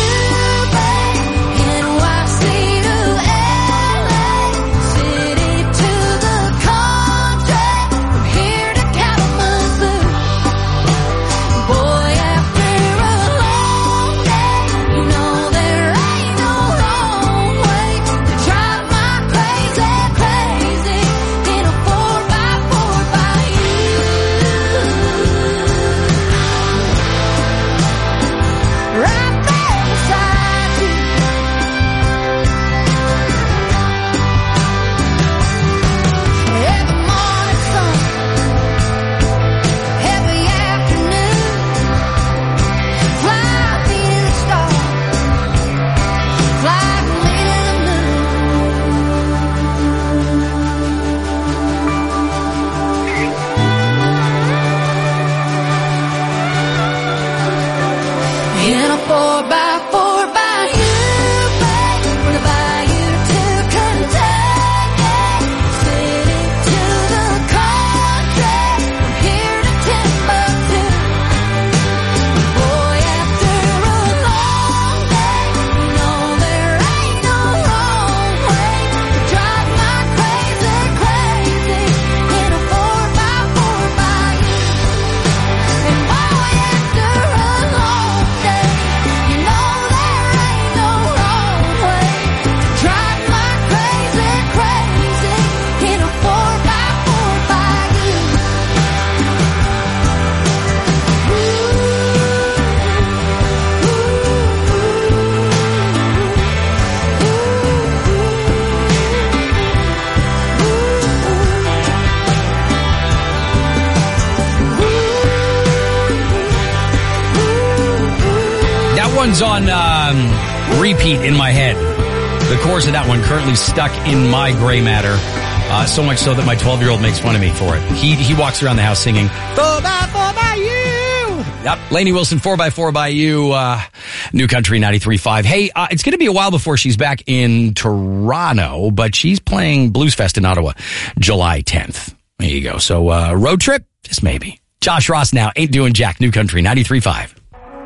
On um, repeat in my head. The chorus of that one currently stuck in my gray matter, uh, so much so that my twelve-year-old makes fun of me for it. He he walks around the house singing four by four by you. Yep, Lainey Wilson, four by four by you. Uh, New Country ninety-three point five. Hey, uh, it's going to be a while before she's back in Toronto, but she's playing Blues Fest in Ottawa, July tenth. There you go. So uh, road trip, just maybe. Josh Ross now ain't doing jack. New Country ninety-three point five.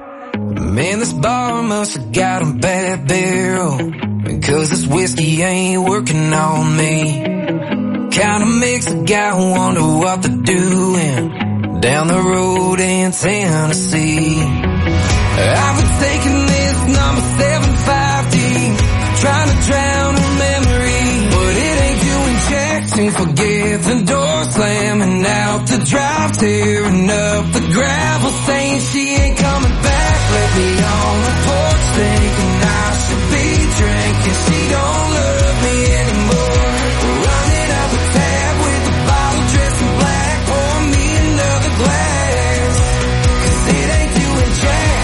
Man, this bar must have got a bad barrel, because this whiskey ain't working on me. Kinda makes a guy wonder what they're doing down the road in Tennessee. I've been taking this number seven five deep, trying to drown her memory, but it ain't doing jack to forget the door slamming out the drive, tearing up the gravel, saying she ain't coming back. Let me on the porch thinking I should be drinking. She don't love me anymore. Running up a tab with a bottle dressed in black. Pour me another glass, 'cause it ain't doing jack.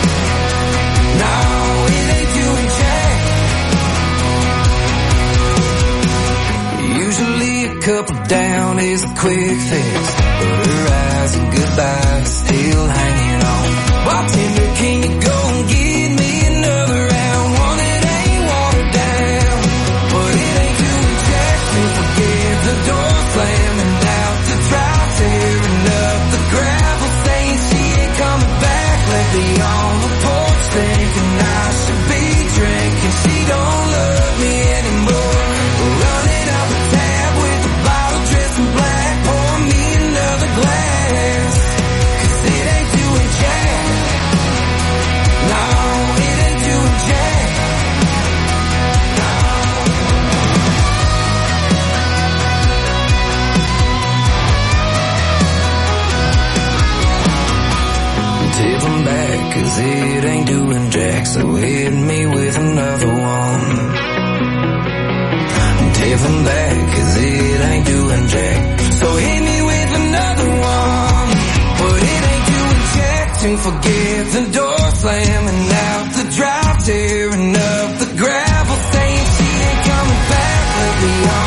No, it ain't doing jack. Usually a couple down is a quick fix, but her eyes and goodbye still hanging on. Bartender, can you go and give me another round? One that ain't watered down, but it ain't doing jack to forget the door slamming out the drive, tearing up the gravel, saying she ain't coming back. Let me on the porch thinking I should be drinking. She don't love me anymore. Running up a tab with a bottle dressed in black. Pour me another glass, 'cause it ain't doing jack. No, it ain't doing jack. No. Tip 'em back, 'cause it ain't doing jack. So hit me with another one. Tip 'em back, 'cause it ain't doing jack. So hit me with another one. But it ain't doing jack to forget the door slamming out the drive, tearing up the gravel, saying she ain't coming back. Let me on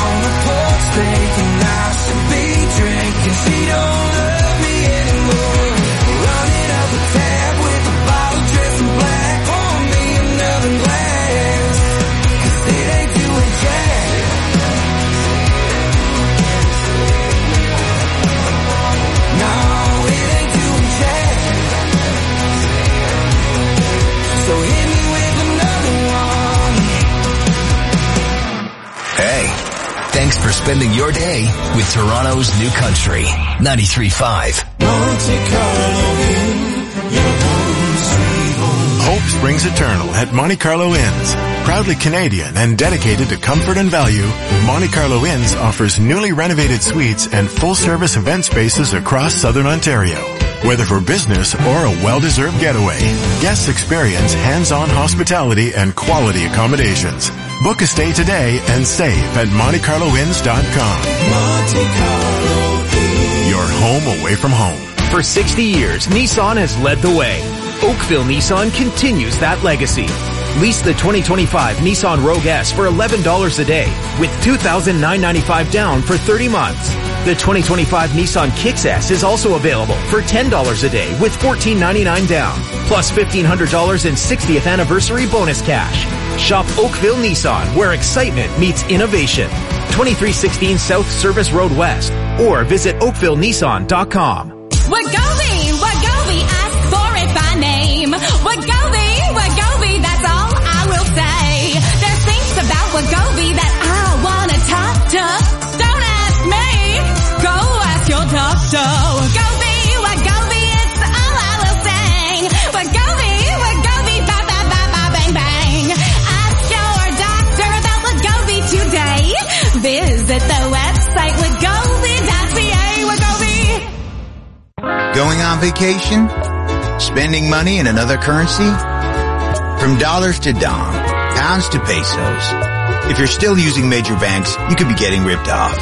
spending your day with Toronto's New Country. ninety-three point five. Monte Carlo Inn, your home sweet home. Hope springs eternal at Monte Carlo Inns. Proudly Canadian and dedicated to comfort and value, Monte Carlo Inns offers newly renovated suites and full-service event spaces across Southern Ontario. Whether for business or a well-deserved getaway, guests experience hands-on hospitality and quality accommodations. Book a stay today and save at monte carlo inns dot com. Monte Carlo Inn. Your home away from home. For sixty years, Nissan has led the way. Oakville Nissan continues that legacy. Lease the twenty twenty-five Nissan Rogue S for eleven dollars a day with two thousand nine hundred ninety-five dollars down for thirty months. The twenty twenty-five Nissan Kicks S is also available for ten dollars a day with fourteen ninety-nine down, plus fifteen hundred dollars in sixtieth anniversary bonus cash. Shop Oakville Nissan, where excitement meets innovation. twenty-three sixteen South Service Road West, or visit oakville nissan dot com. Wegovy, Wegovy, ask for it by name. Wegovy, Wegovy, that's all I will say. There's things about Wegovy that I wanna talk to. Don't ask me, go ask your doctor. Wegovy, Wegovy, it's all I will say. Wegovy, Wegovy, ba ba ba ba bang bang. Ask your doctor about Wegovy today. Visit the website wegovy dot c a. Wegovy. Going on vacation? Spending money in another currency? From dollars to dong, pounds to pesos. If you're still using major banks, you could be getting ripped off.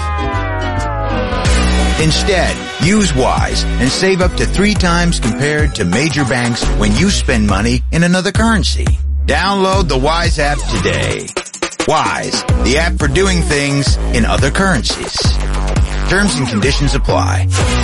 Instead, use Wise and save up to three times compared to major banks when you spend money in another currency. Download the Wise app today. Wise, the app for doing things in other currencies. Terms and conditions apply.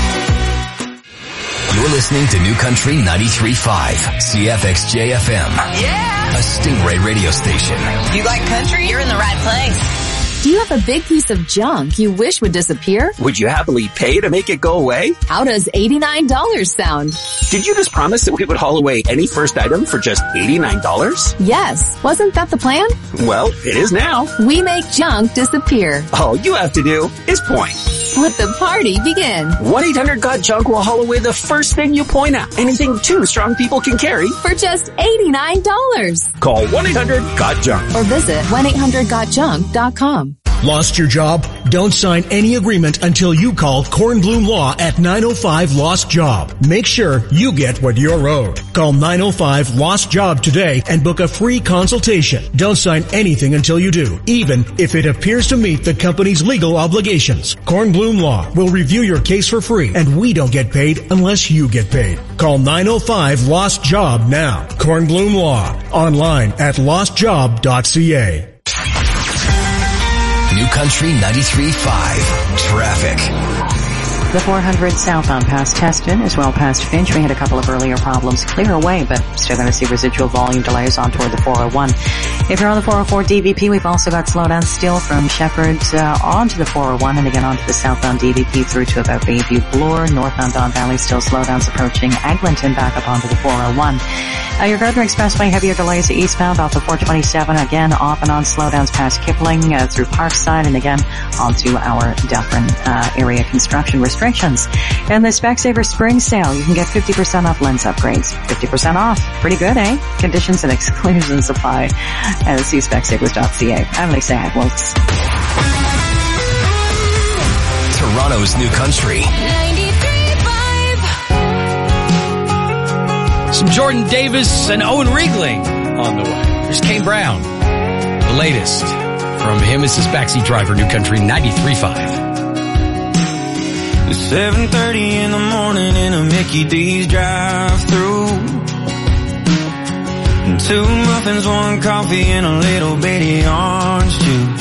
You're listening to New Country ninety-three point five, C F X J F M. Yeah! A Stingray radio station. You like country? You're in the right place. Do you have a big piece of junk you wish would disappear? Would you happily pay to make it go away? How does eighty-nine dollars sound? Did you just promise that we would haul away any first item for just eighty-nine dollars? Yes. Wasn't that the plan? Well, it is now. We make junk disappear. All you have to do is point. Let the party begin. one eight hundred got junk will haul away the first thing you point at. Anything two strong people can carry. For just eighty-nine dollars. Call one eight hundred got junk. Or visit one eight hundred got junk dot com. Lost your job? Don't sign any agreement until you call Kornblum Law at nine oh five Lost Job. Make sure you get what you're owed. Call nine oh five Lost Job today and book a free consultation. Don't sign anything until you do, even if it appears to meet the company's legal obligations. Kornblum Law will review your case for free, and we don't get paid unless you get paid. Call nine oh five Lost Job now. Kornblum Law. Online at lost job dot c a. New Country ninety-three point five. Traffic. The four hundred southbound past Teston as well past Finch. We had a couple of earlier problems clear away, but still going to see residual volume delays on toward the four oh one. If you're on the four oh four D V P, we've also got slowdowns still from Shepherd uh, onto the four oh one and again onto the southbound D V P through to about Bayview Bloor. Northbound Don Valley still slowdowns approaching Eglinton back up onto the four oh one. Uh, your Gardner Expressway, heavier delays eastbound off the four twenty-seven, again off and on slowdowns past Kipling uh, through Parkside and again onto our Dufferin uh, area construction restrictions. And the Specsaver Spring Sale, you can get fifty percent off lens upgrades. fifty percent off. Pretty good, eh? Conditions and exclusions apply at see specsavers dot c a. I'm Lisa Adwolds. Toronto's New Country. Some Jordan Davis and Owen Riegling on the way. Here's Kane Brown. The latest from him as his backseat driver, New Country ninety-three point five. It's seven thirty in the morning in a Mickey D's drive-thru. And two muffins, one coffee, and a little bitty orange juice.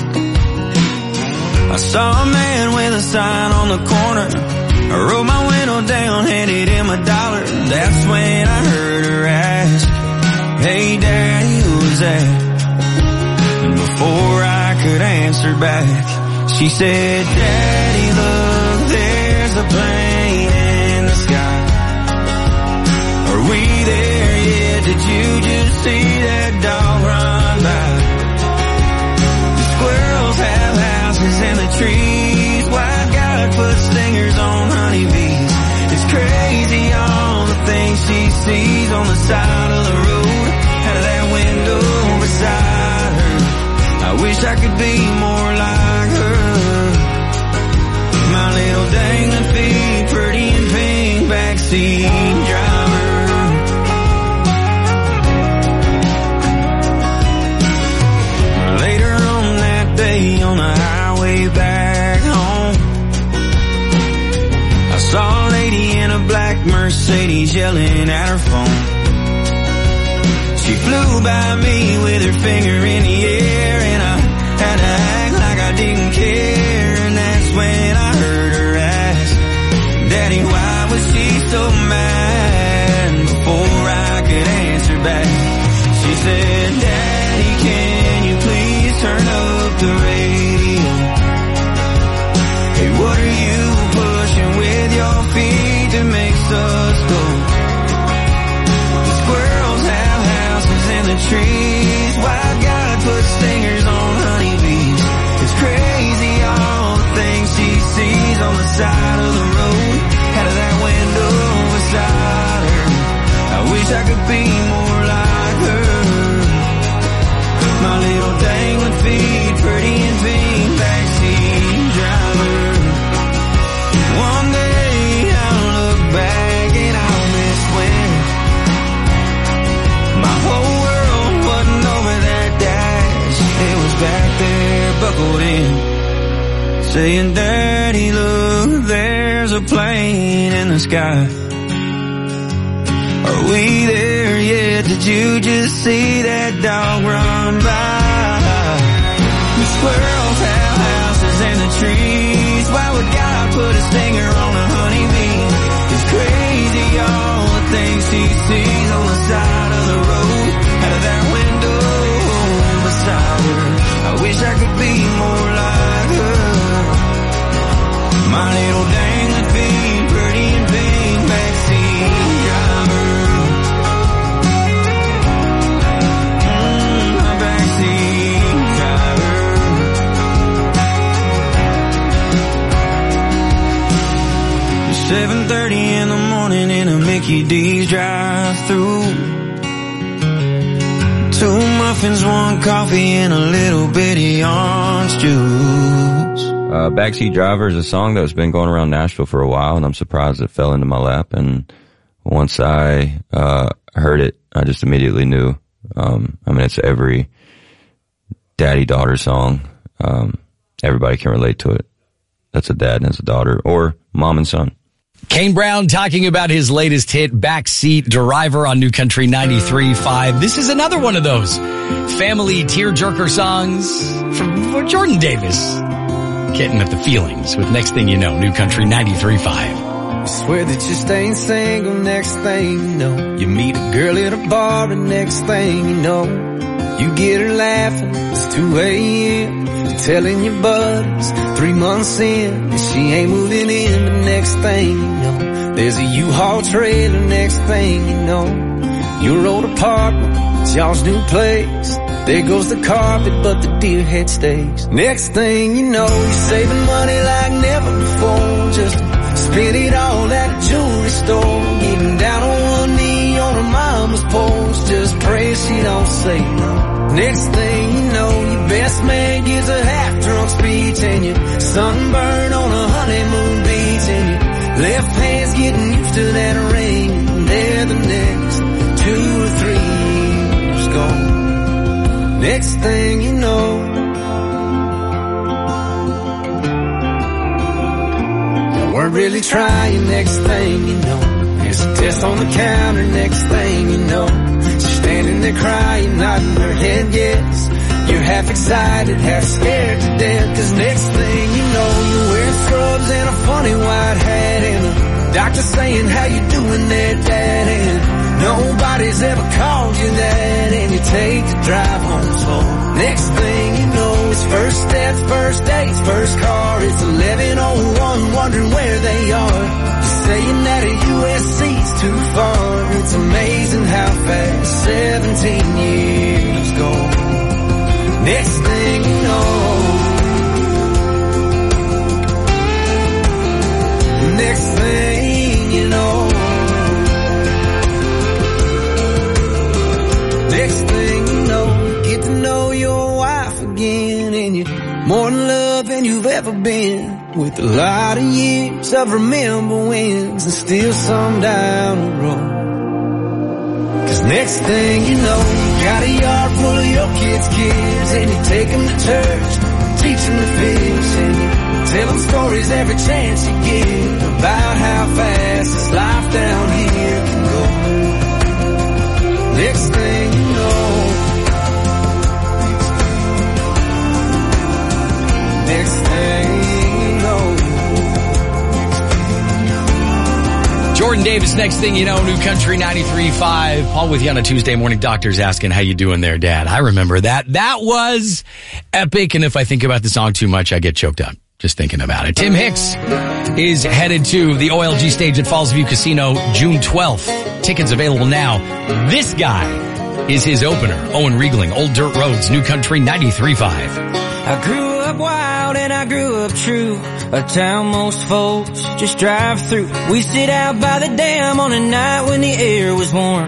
I saw a man with a sign on the corner. I rolled my window down, handed him a dollar. That's when I heard her ask, "Hey Daddy, who's that?" And before I could answer back, she said, "Daddy, look, there's a plane in the sky. Are we there yet? Did you just see that dog run by?" The squirrels have houses and the trees sees on the side of the road, out of that window beside her. I wish I could be more like her. My little dangling feet, pretty and pink, backseat driver. Later on that day on the highway back home, I saw a lady in a black Mercedes yelling at her phone. She flew by me with her finger in the air, and I had to act like I didn't care. And that's when I heard her ask, Daddy, why was she so mad? Before I could answer back, she said, Daddy, can you please turn up the radio? Hey, what are you pushing with your feet that makes us go? The squirrels have houses in the trees. Why God put stingers on honeybees? It's crazy all the things she sees on the side of the road, out of that window beside her. I wish I could be more like her. My little dangling feet, pretty and pink, backseat driver. One day I'll look back and I'll miss when my whole world wasn't over that dash. It was back there buckled in, saying, Daddy, look, there's a plane in the sky. Are we there yet? Did you just see that dog run by? The squirrels have houses in the trees. Why would God put his finger on a honeybee? It's crazy all the things he sees on the side of the road, out of that window beside her. I wish I could be more like her. My little dangling feet, pretty and pink, backseat driver. Mm, my backseat driver. It's seven thirty in the morning in a Mickey D's drive-thru. Two muffins, one coffee, and a little bitty orange juice. Uh, Backseat Driver is a song that's been going around Nashville for a while, and I'm surprised it fell into my lap. And once I uh heard it, I just immediately knew. Um, I mean, it's every daddy-daughter song. Um, everybody can relate to it. That's a dad and that's a daughter, or mom and son. Kane Brown talking about his latest hit, Backseat Driver, on New Country ninety-three point five. This is another one of those family tearjerker songs from Jordan Davis. Getting at the feelings with Next Thing You Know, New Country ninety-three point five. You swear that you're staying single, next thing you know, you meet a girl at a bar, and next thing you know, you get her laughing, it's two a.m., you're telling your buddies, three months in, that she ain't moving in, but next thing you know, there's a U-Haul trailer, next thing you know, your old apartment, it's y'all's new place. There goes the carpet, but the deer head stays. Next thing you know, you're saving money like never before. Just spend it all at a jewelry store. Getting down on one knee on her mama's porch. Just pray she don't say no. Next thing you know, your best man gives a half-drunk speech, and you sunburn on a honeymoon beach, and your left hand's getting used to that ring, and there the next two or three years gone. Next thing you know, you weren't really trying. Next thing you know, there's a test on the counter. Next thing you know, she's standing there crying, nodding her head yes. You're half excited, half scared to death, 'cause next thing you know, you're wearing scrubs and a funny white hat, and a doctor saying, how you doing there, Dad? And nobody's ever called you that, and you take the drive home slow. Next thing you know, it's first steps, first dates, first car. It's eleven oh one, wondering where they are. You're saying that a U S C's too far. It's amazing how fast seventeen years go. Next thing you know, next thing you know, more in love than you've ever been. With a lot of years of remember wins and still some down the road. Cause next thing you know, you got a yard full of your kids' kids, and you take them to church, teach them to fish, and you tell them stories every chance you get about how fast this life down here can go. Next thing you know, next thing you know. Jordan Davis, next thing you know, New Country ninety-three point five. Paul with you on a Tuesday morning. Doctor's asking, how you doing there, Dad? I remember that. That was epic, and if I think about the song too much, I get choked up just thinking about it. Tim Hicks is headed to the O L G stage at Falls View Casino June twelfth. Tickets available now. This guy is his opener. Owen Riegling, Old Dirt Roads, New Country ninety-three point five. I grew up wild and I grew up true, a town most folks just drive through. We sit out by the dam on a night when the air was warm.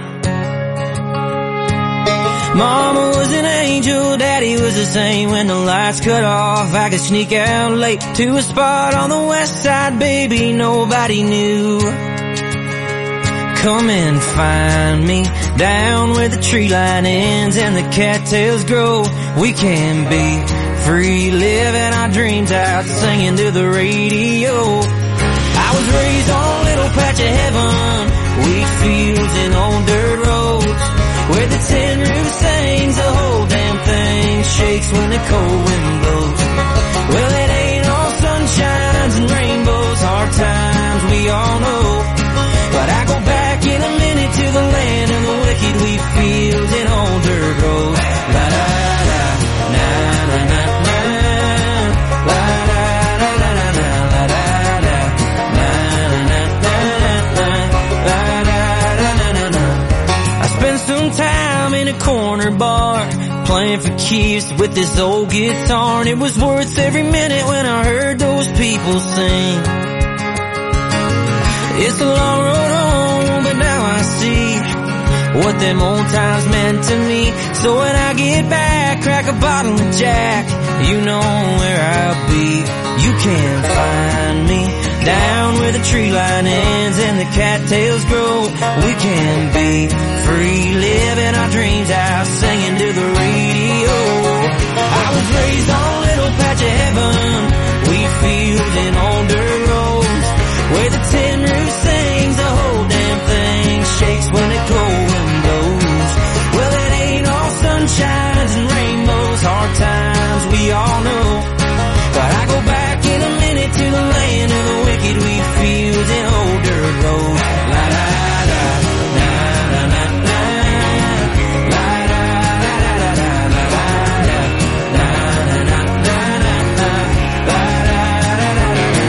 Mama was an angel, Daddy was the same. When the lights cut off, I could sneak out late to a spot on the west side, baby, nobody knew. Come and find me down where the tree line ends and the cattails grow. We can be free, living our dreams out, singing to the radio. I was raised on a little patch of heaven, wheat fields and old dirt roads, where the tin roof sings, the whole damn thing shakes when the cold wind blows. Well, it ain't all sunshines and rainbows, hard times we all know, but I go back in a minute to the land of the wicked, wheat fields and old dirt roads. La da da, na na na na, la da da da da da, la da da, na na na na, la da da da da da. I spent some time in a corner bar, playing for keeps with this old guitar, and it was worth every minute when I heard those people sing. It's a long road home, but now I see what them old times meant to me. So when I get back, crack a bottle of Jack, you know where I'll be. You can find me down where the tree line ends and the cattails grow. We can be free, living our dreams out, singing to the radio. I was raised on a little patch of heaven, wheat fields and old dirt roads, where the tin roof sings, the whole damn thing shakes when the cold wind blows. Well, it ain't all sunshines and rainbows, hard times we all know, but I go back in a minute to the land of the wicked, wheat fields and old dirt roads. La da da, na na na na, la da da da da da, la da da, na na na na na, la da da da da da.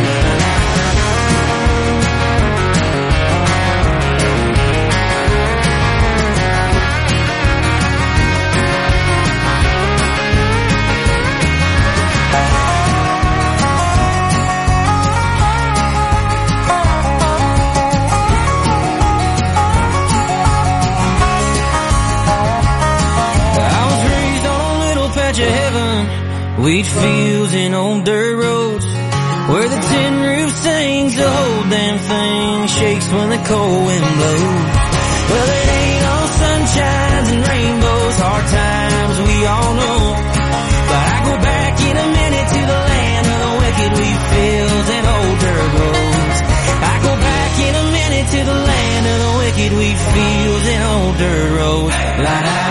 Wheat fields and old dirt roads, where the tin roof sings, the whole damn thing shakes when the cold wind blows. Well, it ain't all sunshines and rainbows, hard times we all know, but I go back in a minute to the land of the wicked, wheat fields and old dirt roads. I go back in a minute to the land of the wicked, wheat fields and old dirt roads. La da.